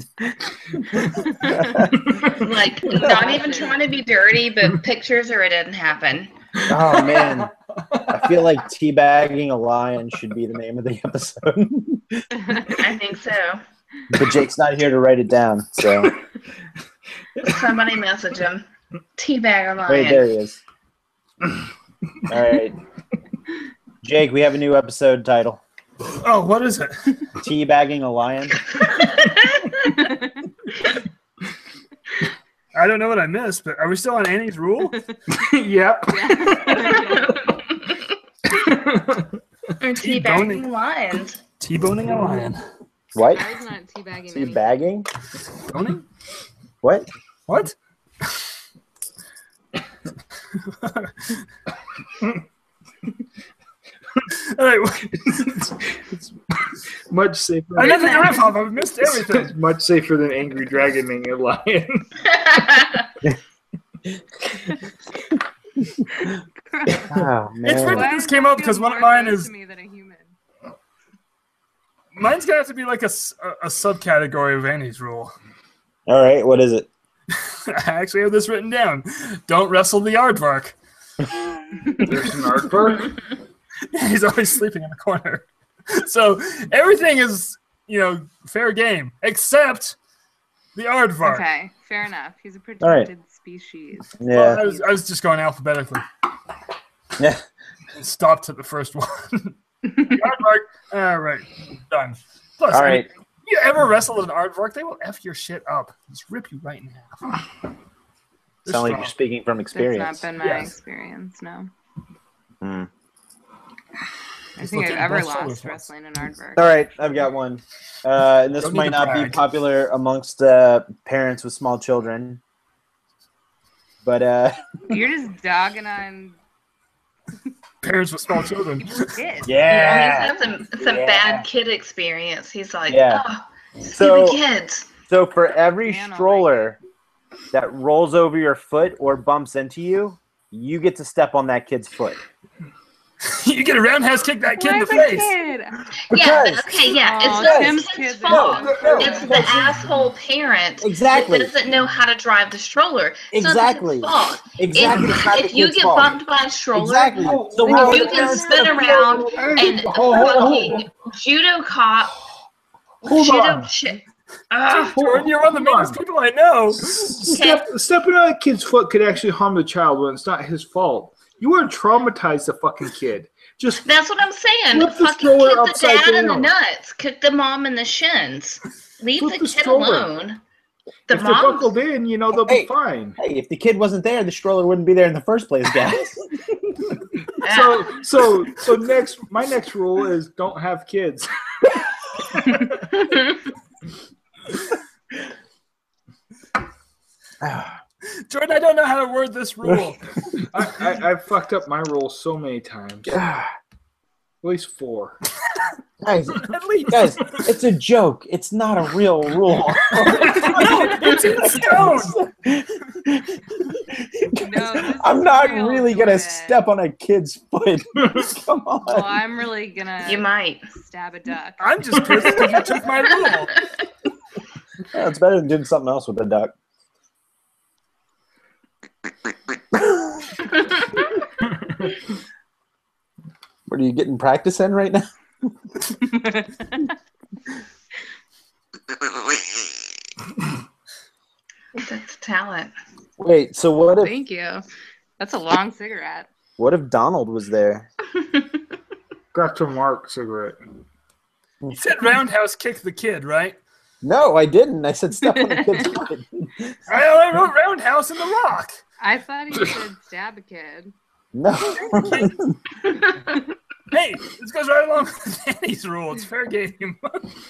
Like, not even trying to be dirty, but pictures or it didn't happen. Oh man, I feel like teabagging a lion should be the name of the episode. I think so. But Jake's not here to write it down, so Somebody message him. Teabag a lion. wait, there he is. All right, Jake, we have a new episode title: Oh, what is it? Teabagging a Lion. I don't know what I missed, but are we still on Annie's rule? Yep. Or teabagging lions. T-boning a lion. What? I was not teabagging. anything. Teabagging? Boning? What? What? All right, It's much safer. I nothing to riff off. I've missed It's everything. much safer than angry dragoning a lion. Oh man. It's weird Why that this does came that up because feel one of more mine gross is to me than a human? mine's gonna have to be like a, s- a- a subcategory of Annie's rule. All right, what is it? I actually have this written down. Don't wrestle the aardvark. There's an aardvark. He's always sleeping in the corner. So everything is, you know, fair game except the aardvark. Okay, fair enough. He's a All right. protected species. Well, Yeah. I was, I was just going alphabetically. Yeah. Stopped at the first one. The aardvark. All right, done. Plus, All I mean, right. if you ever wrestle an aardvark, they will f your shit up. Just rip you right in half. They're Sound like strong. you're speaking from That's experience. not been my Yes. experience, no. Hmm. I Just think look I've at ever both shoulders lost once. wrestling an aardvark. All right, I've got one. Uh, and this Don't need might to not be brag. popular amongst uh, parents with small children, but uh, You're just dogging on Parents with small children. kids. yeah. He's had some, some Yeah. bad kid experience. He's like, Yeah. oh, stupid So- kids. So for every Man, stroller that rolls over your foot or bumps into you, you get to step on that kid's foot. You get a roundhouse kick that kid in the Where's a face. kid? Yeah, Because but okay, yeah. Aw, It's not Tim's the kids kid's are fault. No, no, It's the because- asshole parent Exactly. that doesn't know how to drive the stroller. It's Exactly. not the kid's fault. Exactly. If, It's not if the you kid's get fault. bumped by a stroller, Exactly. Oh, So then how you are the can parents spin gonna around Hey, and hold- hold- hold- fucking judo cop, Hold judo on. chi- Ugh. Jordan, you're one of the Hold meanest on. people I know. Step, stepping on a kid's foot could actually harm the child when it's not his fault. You want to traumatize the fucking kid. Just That's what I'm saying. Flip the Fucking stroller kick the upside dad in the down. nuts. Kick the mom in the shins. Leave Flip the the kid stroller. alone. The if they're mom. buckled in, you know they'll Hey. be fine. Hey, if the kid wasn't there, the stroller wouldn't be there in the first place, guys. So, so, so next, my next rule is don't have kids. Jordan, I don't know how to word this rule. I, I, I've fucked up my rule so many times. At least four. guys, At least. guys, it's a joke. It's not a real rule. No, it's in stone. No, this I'm is not real, really gonna Jordan. step on a kid's foot. Come on. Well, I'm really gonna You might. stab a duck. I'm just pissed because you took my rule. Yeah, it's better than doing something else with a duck. What are you getting practice in right now? That's talent. Wait, so what if Thank you. That's a long cigarette. what if Donald was there? Got to Mark cigarette. You said roundhouse kick the kid, right? No, I didn't. I said step on a kid's foot. I I wrote roundhouse in the rock. I thought he said stab a kid. No. Hey, this goes right along with Danny's rule. It's fair game.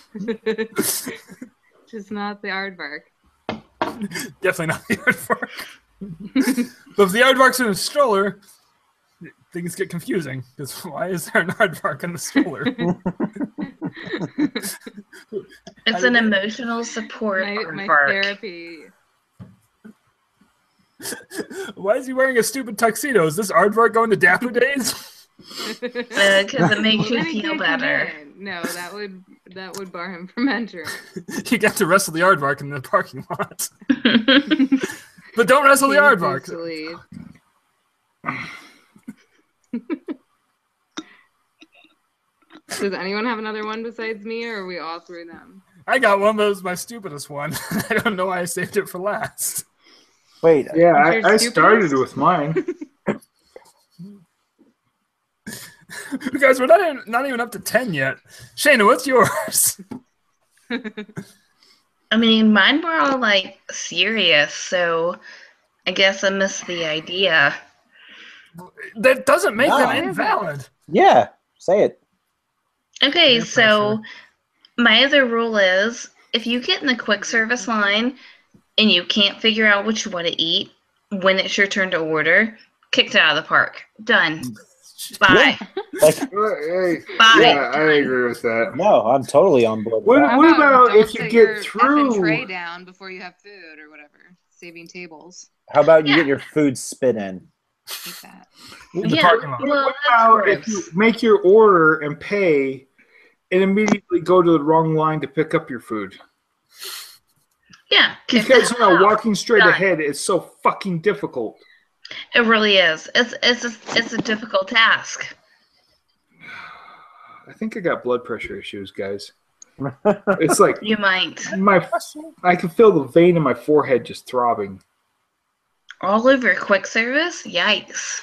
Just not the aardvark. Definitely not the aardvark. But if the aardvark's in a stroller, things get confusing. Because why is there an aardvark in the stroller? It's an emotional support My, my aardvark. therapy. Why is he wearing a stupid tuxedo? Is this aardvark going to Dapper Days? Because it makes Well, you then he feel can't come better. in. No, that would that would bar him from entering. You got to wrestle the aardvark in the parking lot. But don't wrestle the He aardvark. refused to leave. Does anyone have another one besides me, or are we all through them? I got one, but it was my stupidest one. I don't know why I saved it for last. Wait. Yeah, What's I, your I stupidest? started with mine. You guys, we're not even, not even up to ten yet. Shayna, what's yours? I mean, mine were all like serious, so I guess I missed the idea. That doesn't make No. them invalid. Yeah. Say it. Okay, Peer so my other rule is if you get in the quick service line and you can't figure out what you want to eat when it's your turn to order, kicked out of the park. Done. Bye. Like, Hey, Bye. yeah, I agree with that. no, I'm totally on board. with What, that. How what about don't if you set get your effing through? tray down before you have food or whatever? Saving tables. How about you Yeah. get your food spit in? Hate that. In the Yeah, parking lot. well, What that's about if you gross. make your order and pay and immediately go to the wrong line to pick up your food? Yeah. kick Because, that you know, out. walking straight Done. ahead is so fucking difficult. It really is. It's it's a, it's a difficult task. I think I got blood pressure issues, guys. It's like You might. my, I can feel the vein in my forehead just throbbing. All over quick service? Yikes.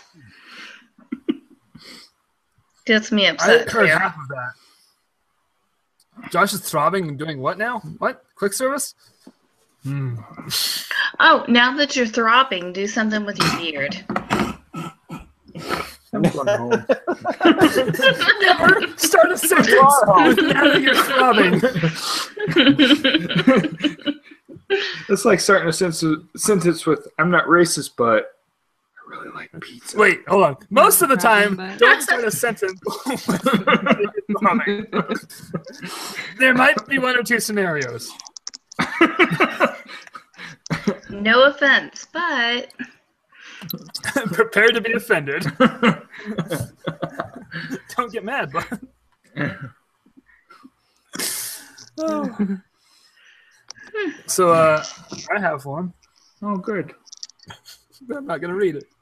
Gets me I upset. heard too. half of that. Josh is throbbing and doing what now? What? Quick service? Hmm. Oh, now that you're throbbing, do something with your beard. I'm going home. Never start a sentence with now that you're throbbing. It's like starting a sentence, sentence with "I'm not racist, but I really like pizza." Wait, hold on. Most of the time, But- don't start a sentence with throbbing. There might be one or two scenarios. No offense, but Prepare to be offended. Don't get mad, bud. Oh. So, uh, I have one, Oh, good. but I'm not going to read it.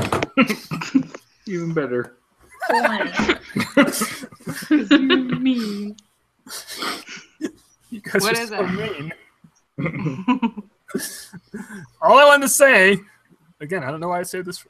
Even better. boy, mean. You guys What are is so it? mean. All I wanted to say, again, I don't know why I say this.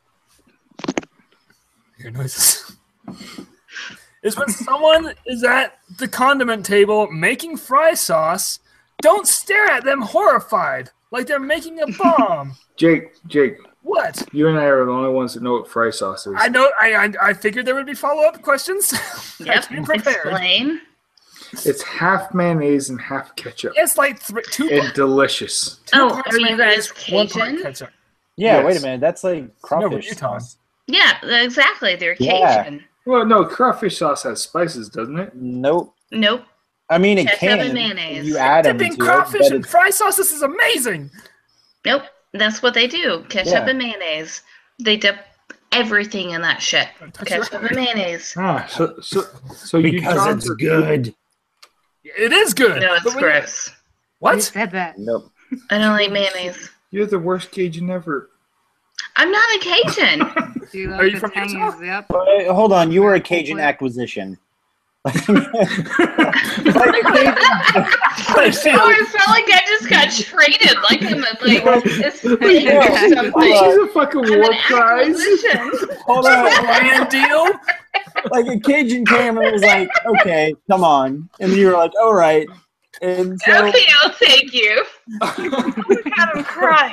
Hear noises. Is when someone is at the condiment table making fry sauce, don't stare at them horrified like they're making a bomb. Jake, Jake, What? you and I are the only ones that know what fry sauce is. I know. I I, I figured there would be follow up questions. yep, I came prepared. explain. It's half mayonnaise and half ketchup, It's like th- two. and delicious. two Oh, parts are you mayonnaise, guys one part Cajun? ketchup. Yeah, Yes. wait a minute. That's like No, but crawfish Utah. sauce. Yeah, exactly. They're Yeah. Cajun. Well, no, crawfish sauce has spices, doesn't it? Nope. Nope. I mean, it Ketchup can. and mayonnaise. You add them Dipping to crawfish it, but and it's, fry sauce. This is amazing. Nope. That's what they do. Ketchup Yeah. and mayonnaise. They dip everything in that shit. Touch your- Ketchup and mayonnaise. Ah, so so so you because Johns it's are- good. It is good. No, it's but when- gross. Who What? said that? Nope. I don't like mayonnaise. You're the worst Cajun ever. I'm not a Cajun. Do you Are you the from tangy Utah? zip? Wait, hold on. You were a Cajun Hopefully. acquisition. like a Cajun, Like, she- Oh, I felt like I just got traded. Like I'm a, like this thing Yeah. or something. She's a fucking I'm war an prize. acquisition. hold on. land deal. Like a Cajun camera was like, okay, come on. And you were like, all right. And so, Okay, I'll take you. Oh my God, I'm crying.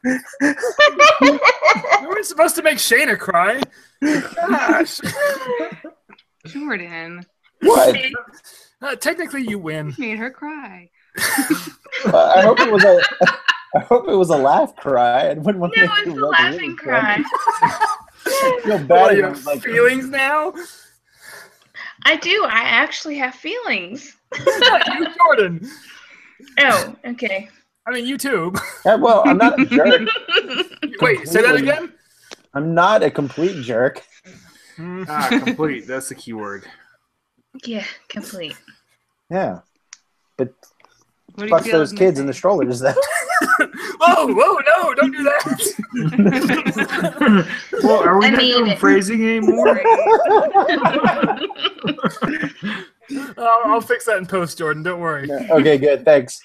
We weren't supposed to make Shayna cry. Gosh. Jordan what? Uh, technically, you win. made her cry. Uh, I hope it was a. I hope it was a laugh cry. I wouldn't want to No, make it's you a really laughing cry. I feel What, bad. you when, have like, feelings now? I do. I actually have feelings. You, Jordan. Oh, okay. I mean, you too. yeah, well, I'm not a jerk. Wait, say that again? I'm not a complete jerk. Ah, complete. That's the key word. Yeah, complete. Yeah, but What do you fuck feel those is kids in the missing? strollers. Then. Whoa, whoa, no, don't do that. Well, are we I not mean- doing phrasing anymore? I'll, I'll fix that in post, Jordan. Don't worry. Okay, good. Thanks.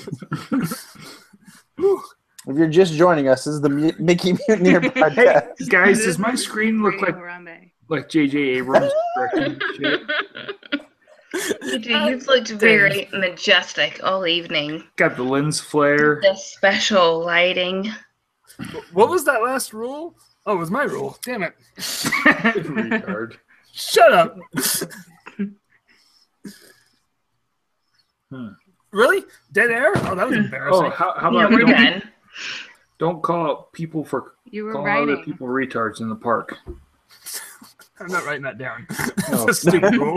If you're just joining us, this is the M- Mickey Mutineer Hey, podcast. guys, does my screen look like Harambe. like J J Abrams directing shit? You do. You've looked very majestic all evening. Got the lens flare. The special lighting. What was that last rule? Oh, it was my rule. Damn it. Retard. Shut up. Hmm. Really? Dead air? Oh, that was embarrassing. Oh, how, how Yeah, about we're don't, done. don't call out people for You were calling other writing. people retards in the park? I'm not writing that down. No. That's a stupid rule.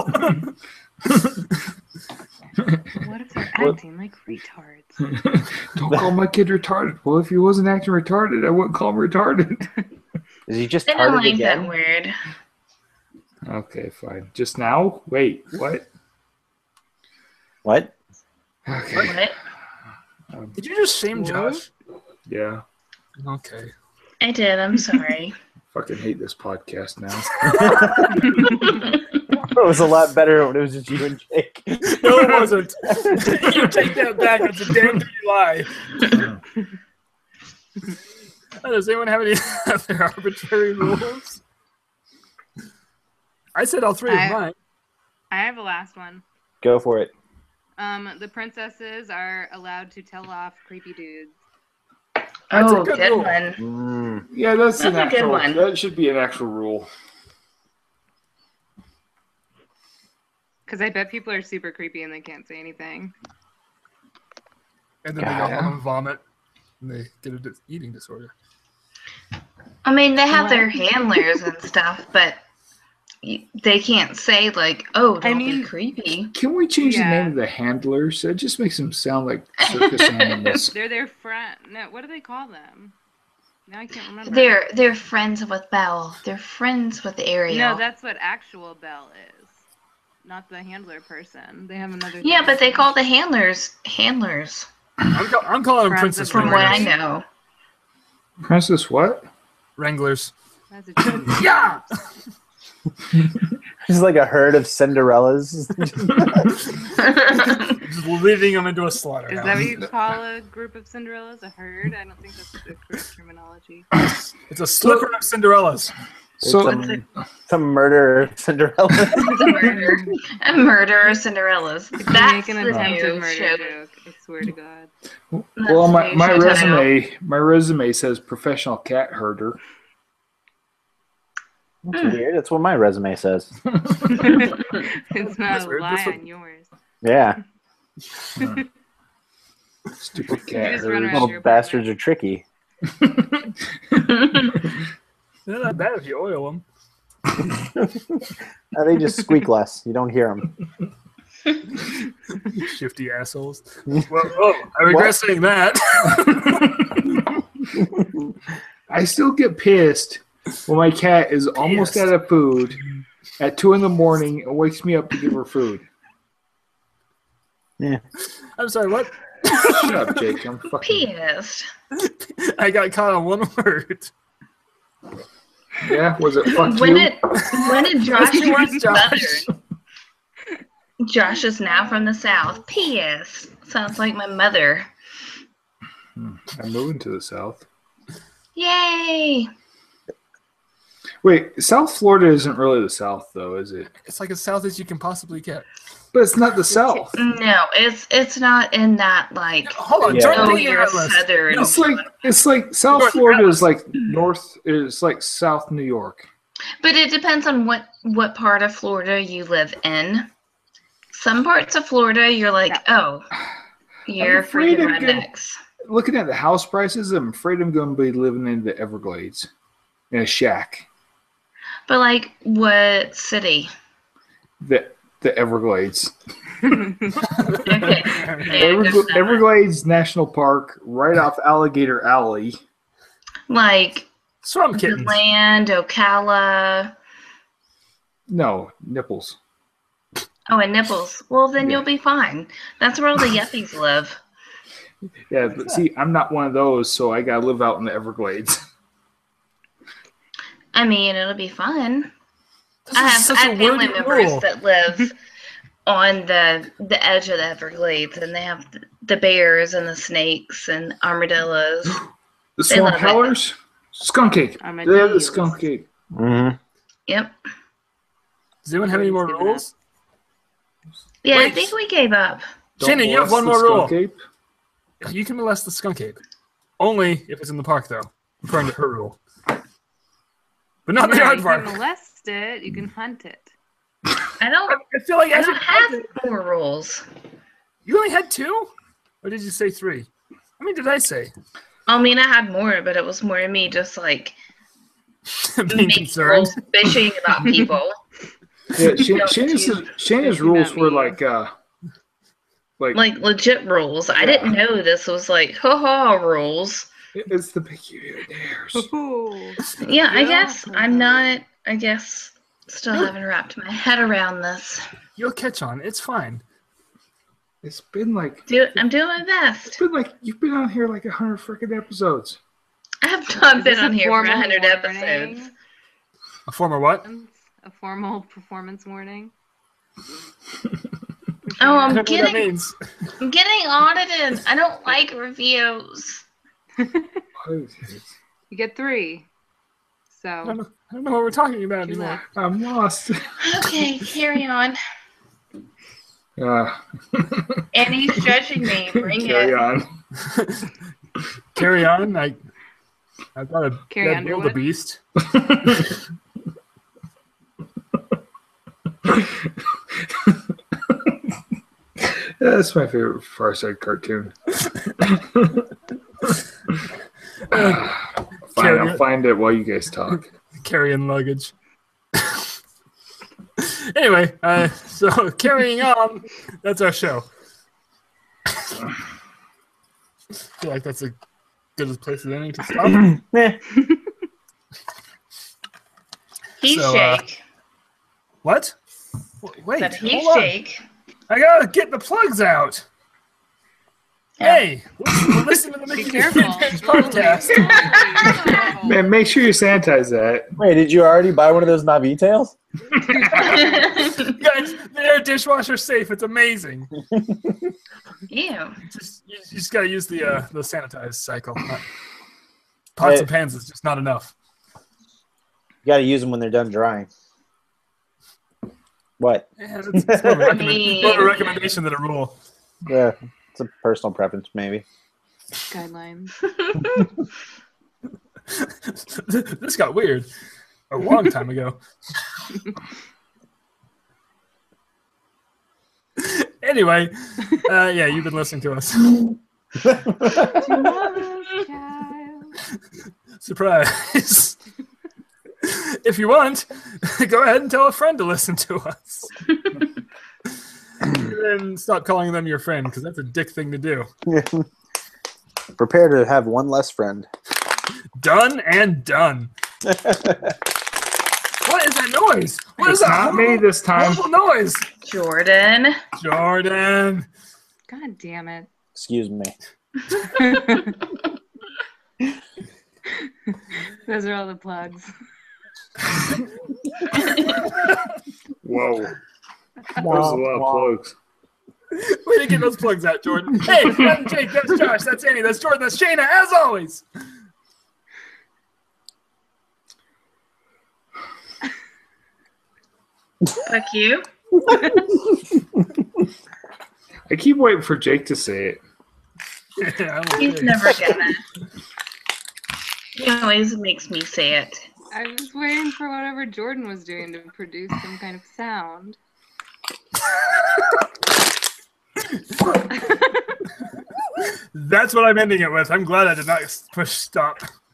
What if they're acting like retards? Don't call my kid retarded. Well, if he wasn't acting retarded, I wouldn't call him retarded. Is he just I don't tarted like that again? word. Okay, fine. Just now? Wait, what? What? Okay. What? Did you just shame What? Josh? Yeah. Okay. I did. I'm sorry. Fucking hate this podcast now. It was a lot better when it was just you and Jake. No, it wasn't. You take that back. It's a damn dirty lie. Oh, does anyone have any other arbitrary rules? I said all three I- of mine. I have a last one. Go for it. Um, the princesses are allowed to tell off creepy dudes. That's a Oh, good good rule. one. Mm. Yeah, that's, That's an a good actual. one. That should be an actual rule. Because I bet people are super creepy and they can't say anything. And then they go God. home and vomit. And they get an dis- eating disorder. I mean, they have What? their handlers and stuff, but y- they can't say like, "Oh, don't mean- be creepy." Can we change the Yeah. name of the handlers? That just makes them sound like circus animals. They're their friend. No, what do they call them? Now I can't remember. They're they're friends with Belle. They're friends with Ariel. No, that's what actual Belle is. Not the handler person. They have another. yeah, thing. but they call the handlers handlers. I'm, ca- I'm calling them Friends Princess of From what Wranglers. I know. Princess what? Wranglers. That's a joke. Yeah! It's like a herd of Cinderellas. Just leading them into a Is slaughterhouse. that what you call a group of Cinderellas? A herd? I don't think that's the correct terminology. It's a slipper of Cinderellas. So some, some murder Cinderella. It's a murder. A murder of Cinderellas. That's Make an the attempted new murder show. joke. I swear to God. well, my, That's my the new show title. resume my resume says professional cat herder. That's weird. That's what my resume says. It's not That's a weird. lie This one- on yours. Yeah. Stupid cat just run herder. around Little your bastards are tricky. They're not bad if you oil them. Uh, they just squeak less. You don't hear them. Shifty assholes. Well, oh, I regret What? saying that. I still get pissed when my cat is almost Pissed. out of food at two in the morning and wakes me up to give her food. I'm sorry, what? Shut up, Jake. I'm fucking. Pissed. I got caught on one word. Yeah, was it fuck When you? did when did Josh What's the turn worst, Josh? Southern? Josh is now from the South. P S. Sounds like my mother. Hmm, I'm moving to the south. Yay! Wait, South Florida isn't really the south, though, is it? It's like as south as you can possibly get. But it's not the South. No, it's it's not in that like Hold on, Yeah. Jordan, oh put it in you're your list. southern. It's like it's like South North Florida is like North is like South New York. But it depends on what what part of Florida you live in. Some parts of Florida, you're like, oh, you're afraid freaking of getting- rednecks. Looking at the house prices, I'm afraid I'm going to be living in the Everglades in a shack. But like, what city? The the Everglades. Okay. Yeah, Evergl- there's that. Everglades National Park, right off Alligator Alley. Like Swamp kittens. Land, Ocala. No, nipples. Oh, and Nipples. Well, then Yeah. you'll be fine. That's where all the yuppies live. Yeah, but see, I'm not one of those, so I got to live out in the Everglades. I mean, it'll be fun. This I is have, such I a have family wordy members rule. that live on the the edge of the Everglades, and they have the, the bears and the snakes and armadillos. The They swamp love it. howlers, skunk cake. They have the Armadillos. skunk cake. Mm-hmm. Yep. Does anyone have any more Jordan's given rules? Yeah, Wait. I think we gave up. Don't Shannon, you have molest one the more rule. skunk ape. You can molest the skunk ape. Only if it's in the park, though, according to her rule. But not the Yeah, yard you park. can molest it. You can hunt it. I don't. I feel like I as don't you, have more rules. you only had two? Or did you say three? How many did I say? I mean, I had more, but it was more of me just like Being making concerned. rules, bitching about people. Yeah, Shan- No, Shannon's, you- Shannon's you rules not were me. like, uh, like, Like legit rules. I didn't know this was like ha ha rules. it's the peculiars. Yeah, I Yeah. guess I'm not. I guess still haven't wrapped my head around this. You'll catch on. It's fine. It's been like, Do I'm doing my it's best. been like, you've been on here like a hundred freaking episodes. I have not Is been this on a here for formal a hundred warning? episodes. A former what? A formal performance warning. Oh, I I'm don't know what that getting means. I'm getting audited. I don't like reviews. You get three. I don't, So know, I don't know what we're talking about two anymore. left. I'm lost. Okay, carry on. Uh, Annie's judging me. Bring carry it. on. Carry on. I, I thought a Carrie dead Underwood? wildebeest. That's my favorite Far Side cartoon. Fine, I'll find it while you guys talk. Carrying luggage. Anyway, uh, so carrying on, that's our show. I feel like that's a good place as any to stop. Eh. He So, uh, shake. What? W- Wait, But he hold on. shake. I gotta get the plugs out. Yeah. Hey, listen, listen to the Mickey careful. Vintage podcast. Man, make sure you sanitize that. Wait, did you already buy one of those Navi tails? Guys, they're dishwasher safe. It's amazing. Ew. Just, you, you just gotta use the uh, the sanitized cycle. Not- pots Hey. and pans is just not enough. You got to use them when they're done drying. What? Yeah, it's, it's more, of a recommend- mean- more of a recommendation than a rule. Yeah, it's a personal preference, maybe. Guidelines. This got weird a long time ago. Anyway, uh, yeah, you've been listening to us. Tomorrow's child. Surprise. If you want, go ahead and tell a friend to listen to us. And then stop calling them your friend, because that's a dick thing to do. Prepare to have one less friend. Done and done. What is that noise? What is It's that not me this time. horrible noise? Jordan. Jordan. God damn it. Excuse me. Those are all the plugs. Whoa. That was a lot of plugs. Way to get those plugs out, Jordan. Hey, that's Jake, that's Josh, that's Annie, that's Jordan, that's Shayna, as always. Fuck you. I keep waiting for Jake to say it. Yeah, I He's like never gonna. He always makes me say it. I was waiting for whatever Jordan was doing to produce some kind of sound. That's what I'm ending it with. I'm glad I did not push stop.